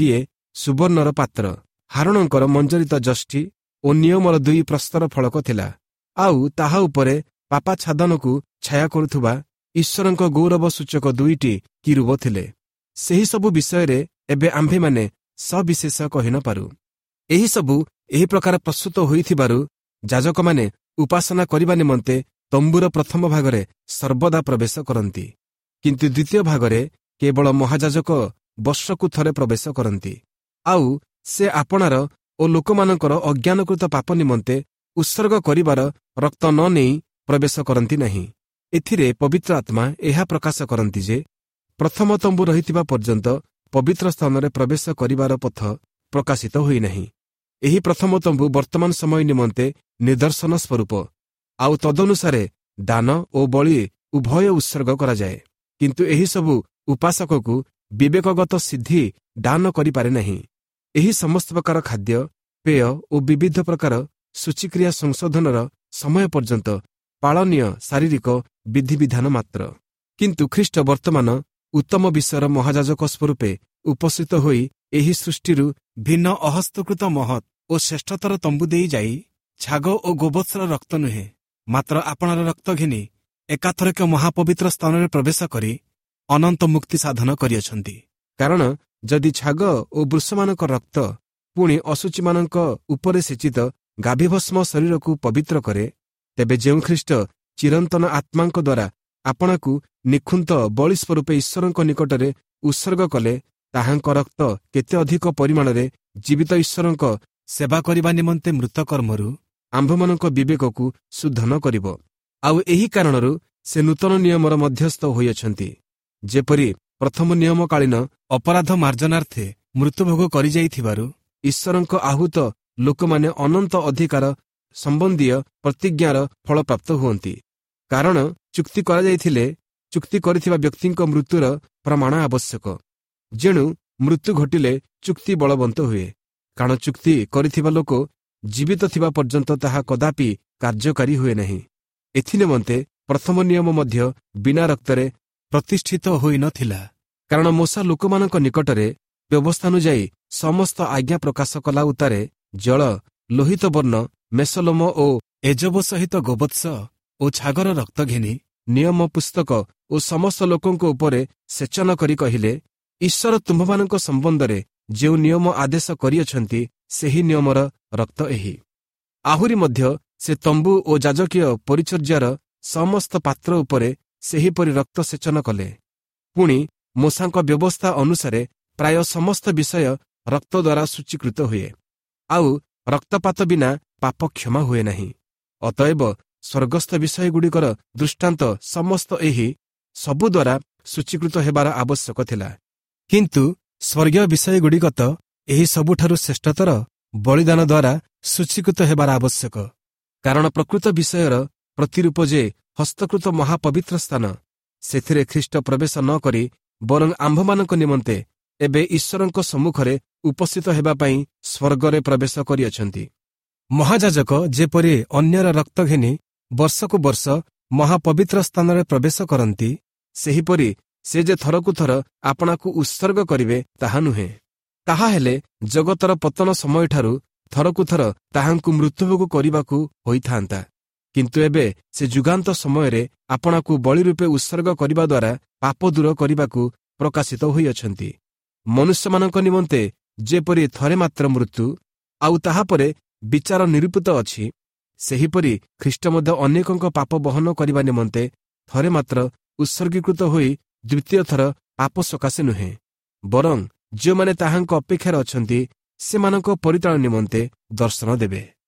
ସୁବର୍ଣ୍ଣର ପାତ୍ର, ହାରଣଙ୍କର ମଞ୍ଜରିତ ଯଷ୍ଟି ଓ ନିୟମର 2 ପ୍ରସ୍ତର ଫଳକ ଥିଲା। ଆଉ ତାହା ଉପରେ ପାପାଚ୍ଛାଦନକୁ ଛାୟା କରୁଥିବା ଈଶ୍ୱରଙ୍କ ଗୌରବ ସୂଚକ 2ଟି କିରୁବ ଥିଲେ। ସେହିସବୁ ବିଷୟରେ ଏବେ ଆମ୍ଭେମାନେ ସବିଶେଷ କହି ନ ପାରୁ। ଏହିସବୁ ଏହି ପ୍ରକାର ପ୍ରସ୍ତୁତ ହୋଇଥିବାରୁ ଯାଜକମାନେ ଉପାସନା କରିବା ନିମନ୍ତେ ତମ୍ବୁର ପ୍ରଥମ ଭାଗରେ ସର୍ବଦା ପ୍ରବେଶ କରନ୍ତି, କିନ୍ତୁ ଦ୍ୱିତୀୟ ଭାଗରେ କେବଳ ମହାଯାଜକ ବର୍ଷକୁ ଥରେ ପ୍ରବେଶ କରନ୍ତି। ଆଉ ସେ ଆପଣାର ଓ ଲୋକମାନଙ୍କର ଅଜ୍ଞାନକୃତ ପାପ ନିମନ୍ତେ ଉତ୍ସର୍ଗ କରିବାର ରକ୍ତ ନ ନେଇ ପ୍ରବେଶ କରନ୍ତି ନାହିଁ। ଏଥିରେ ପବିତ୍ର ଆତ୍ମା ଏହା ପ୍ରକାଶ କରନ୍ତି ଯେ ପ୍ରଥମ ତମ୍ବୁ ରହିଥିବା ପର୍ଯ୍ୟନ୍ତ ପବିତ୍ର ସ୍ଥାନରେ ପ୍ରବେଶ କରିବାର ପଥ ପ୍ରକାଶିତ ହୋଇନାହିଁ। ଏହି ପ୍ରଥମ ତମ୍ବୁ ବର୍ତ୍ତମାନ ସମୟ ନିମନ୍ତେ ନିଦର୍ଶନ ସ୍ୱରୂପ, ଆଉ ତଦନୁସାରେ ଦାନ ଓ ବଳି ଉଭୟ ଉତ୍ସର୍ଗ କରାଯାଏ। କିନ୍ତୁ ଏହିସବୁ ଉପାସକକୁ ବିବେକଗତ ସିଦ୍ଧି ଦାନ କରିପାରେ ନାହିଁ। ଏହି ସମସ୍ତ ପ୍ରକାର ଖାଦ୍ୟ, ପେୟ ଓ ବିବିଧ ପ୍ରକାର ସୂଚିକ୍ରିୟା ସଂଶୋଧନର ସମୟ ପର୍ଯ୍ୟନ୍ତ ପାଳନୀୟ ଶାରୀରିକ ବିଧିବିଧାନ ମାତ୍ର। କିନ୍ତୁ ଖ୍ରୀଷ୍ଟ ବର୍ତ୍ତମାନ ଉତ୍ତମ ବିଷୟର ମହାଯାଜକ ସ୍ୱରୂପେ ଉପସ୍ଥିତ ହୋଇ ଏହି ସୃଷ୍ଟିରୁ ଭିନ୍ନ ଅହସ୍ତକୃତ ମହତ୍ ଓ ଶ୍ରେଷ୍ଠତର ତମ୍ବୁ ଦେଇ ଯାଇ ଛାଗ ଓ ଗୋବତ୍ସର ରକ୍ତ ନୁହେଁ, ମାତ୍ର ଆପଣାର ରକ୍ତ ଘେନି ଏକାଥରକ ମହାପବିତ୍ର ସ୍ଥାନରେ ପ୍ରବେଶ କରି ଅନନ୍ତ ମୁକ୍ତି ସାଧନ କରିଅଛନ୍ତି। କାରଣ ଯଦି ଛାଗ ଓ ବୃଷମାନଙ୍କ ରକ୍ତ ପୁଣି ଅଶୁଚିମାନଙ୍କ ଉପରେ ସେଚିତ ଗାଭିଭସ୍ମ ଶରୀରକୁ ପବିତ୍ର କରେ, ତେବେ ଯେଉଁ ଖ୍ରୀଷ୍ଟ ଚିରନ୍ତନ ଆତ୍ମାଙ୍କ ଦ୍ୱାରା ଆପଣାକୁ ନିଖୁନ୍ତ ବଳି ସ୍ୱରୂପେ ଈଶ୍ୱରଙ୍କ ନିକଟରେ ଉତ୍ସର୍ଗ କଲେ, ତାହାଙ୍କ ରକ୍ତ କେତେ ଅଧିକ ପରିମାଣରେ ଜୀବିତ ଈଶ୍ୱରଙ୍କ ସେବା କରିବା ନିମନ୍ତେ ମୃତ କର୍ମରୁ ଆମ୍ଭମାନଙ୍କ ବିବେକକୁ ଶୁଦ୍ଧନ କରିବ। ଆଉ ଏହି କାରଣରୁ ସେ ନୂତନ ନିୟମର ମଧ୍ୟସ୍ଥ ହୋଇଅଛନ୍ତି, ଯେପରି ପ୍ରଥମ ନିୟମକାଳୀନ ଅପରାଧ ମାର୍ଜନାର୍ଥେ ମୃତ୍ୟୁଭୋଗ କରିଯାଇଥିବାରୁ ଈଶ୍ୱରଙ୍କ ଆହୁତ ଲୋକମାନେ ଅନନ୍ତ ଅଧିକାର ସମ୍ବନ୍ଧୀୟ ପ୍ରତିଜ୍ଞାର ଫଳପ୍ରାପ୍ତ ହୁଅନ୍ତି। କାରଣ ଚୁକ୍ତି କରାଯାଇଥିଲେ ଚୁକ୍ତି କରିଥିବା ବ୍ୟକ୍ତିଙ୍କ ମୃତ୍ୟୁର ପ୍ରମାଣ ଆବଶ୍ୟକ, ଯେଣୁ ମୃତ୍ୟୁ ଘଟିଲେ ଚୁକ୍ତି ବଳବନ୍ତ ହୁଏ। କାରଣ ଚୁକ୍ତି କରିଥିବା ଲୋକ ଜୀବିତ ଥିବା ପର୍ଯ୍ୟନ୍ତ ତାହା କଦାପି କାର୍ଯ୍ୟକାରୀ ହୁଏ ନାହିଁ। ଏଥିନିମନ୍ତେ ପ୍ରଥମ ନିୟମ ମଧ୍ୟ ବିନା ରକ୍ତରେ ପ୍ରତିଷ୍ଠିତ ହୋଇନଥିଲା। କାରଣ ମୋଶା ଲୋକମାନଙ୍କ ନିକଟରେ ବ୍ୟବସ୍ଥାନୁଯାୟୀ ସମସ୍ତ ଆଜ୍ଞା ପ୍ରକାଶ କଲା ଉତ୍ତାରେ ଜଳ, ଲୋହିତ ବର୍ଣ୍ଣ, ମେସଲୋମ ଓ ଏଜବ ସହିତ ଗୋବତ୍ସ ଓ ଛାଗର ରକ୍ତ ଘେନି ନିୟମ ପୁସ୍ତକ ଓ ସମସ୍ତ ଲୋକଙ୍କ ଉପରେ ସେଚନ କରି କହିଲେ, ଈଶ୍ୱର ତୁମ୍ଭମାନଙ୍କ ସମ୍ବନ୍ଧରେ ଯେଉଁ ନିୟମ ଆଦେଶ କରିଅଛନ୍ତି ସେହି ନିୟମର ରକ୍ତ ଏହି। ଆହୁରି ମଧ୍ୟ ସେ ତମ୍ବୁ ଓ ଯାଜକୀୟ ପରିଚର୍ଯ୍ୟାର ସମସ୍ତ ପାତ୍ର ଉପରେ ସେହିପରି ରକ୍ତ ସେଚନ କଲେ। ପୁଣି ମୋଶାଙ୍କ ବ୍ୟବସ୍ଥା ଅନୁସାରେ ପ୍ରାୟ ସମସ୍ତ ବିଷୟ ରକ୍ତ ଦ୍ୱାରା ସୂଚୀକୃତ ହୁଏ, ଆଉ ରକ୍ତପାତ ବିନା ପାପ କ୍ଷମା ହୁଏ ନାହିଁ। ଅତଏବ ସ୍ୱର୍ଗସ୍ଥ ବିଷୟଗୁଡ଼ିକର ଦୃଷ୍ଟାନ୍ତ ସମସ୍ତ ଏହି ସବୁ ଦ୍ୱାରା ସୂଚୀକୃତ ହେବାର ଆବଶ୍ୟକ ଥିଲା। କିନ୍ତୁ ସ୍ୱର୍ଗୀୟ ବିଷୟଗୁଡ଼ିକ ତ ଏହି ସବୁଠାରୁ ଶ୍ରେଷ୍ଠତର ବଳିଦାନ ଦ୍ୱାରା ସୂଚୀକୃତ ହେବାର ଆବଶ୍ୟକ। କାରଣ ପ୍ରକୃତ ବିଷୟର ପ୍ରତିରୂପ ଯେ ହସ୍ତକୃତ ମହାପବିତ୍ର ସ୍ଥାନ, ସେଥିରେ ଖ୍ରୀଷ୍ଟ ପ୍ରବେଶ ନ କରି ବରଂ ଆମ୍ଭମାନଙ୍କ ନିମନ୍ତେ ଏବେ ଈଶ୍ୱରଙ୍କ ସମ୍ମୁଖରେ ଉପସ୍ଥିତ ହେବା ପାଇଁ ସ୍ୱର୍ଗରେ ପ୍ରବେଶ କରିଅଛନ୍ତି। ମହାଯାଜକ ଯେପରି ଅନ୍ୟର ରକ୍ତ ଘେନି ବର୍ଷକୁ ବର୍ଷ ମହାପବିତ୍ର ସ୍ଥାନରେ ପ୍ରବେଶ କରନ୍ତି, ସେହିପରି ସେ ଯେ ଥରକୁ ଥର ଆପଣାକୁ ଉତ୍ସର୍ଗ କରିବେ ତାହା ନୁହେଁ। ତାହା ହେଲେ ଜଗତର ପତନ ସମୟଠାରୁ ଥରକୁ ଥର ତାହାଙ୍କୁ ମୃତ୍ୟୁଭୋଗ କରିବାକୁ ହୋଇଥାନ୍ତା। କିନ୍ତୁ ଏବେ ସେ ଯୁଗାନ୍ତ ସମୟରେ ଆପଣାକୁ ବଳି ରୂପେ ଉତ୍ସର୍ଗ କରିବା ଦ୍ୱାରା ପାପ ଦୂର କରିବାକୁ ପ୍ରକାଶିତ ହୋଇଅଛନ୍ତି। ମନୁଷ୍ୟମାନଙ୍କ ନିମନ୍ତେ ଯେପରି ଥରେ ମାତ୍ର ମୃତ୍ୟୁ, ଆଉ ତାହାପରେ ବିଚାର ନିରୂପିତ ଅଛି, ସେହିପରି ଖ୍ରୀଷ୍ଟ ମଧ୍ୟ ଅନେକଙ୍କ ପାପ ବହନ କରିବା ନିମନ୍ତେ ଥରେ ମାତ୍ର ଉତ୍ସର୍ଗୀକୃତ ହୋଇ ଦ୍ୱିତୀୟ ଥର ପାପ ସକାଶେ ନୁହେଁ, ବରଂ ଯେଉଁମାନେ ତାହାଙ୍କ ଅପେକ୍ଷାରେ ଅଛନ୍ତି ସେମାନଙ୍କ ପରିତ୍ରାଣ ନିମନ୍ତେ ଦର୍ଶନ ଦେବେ।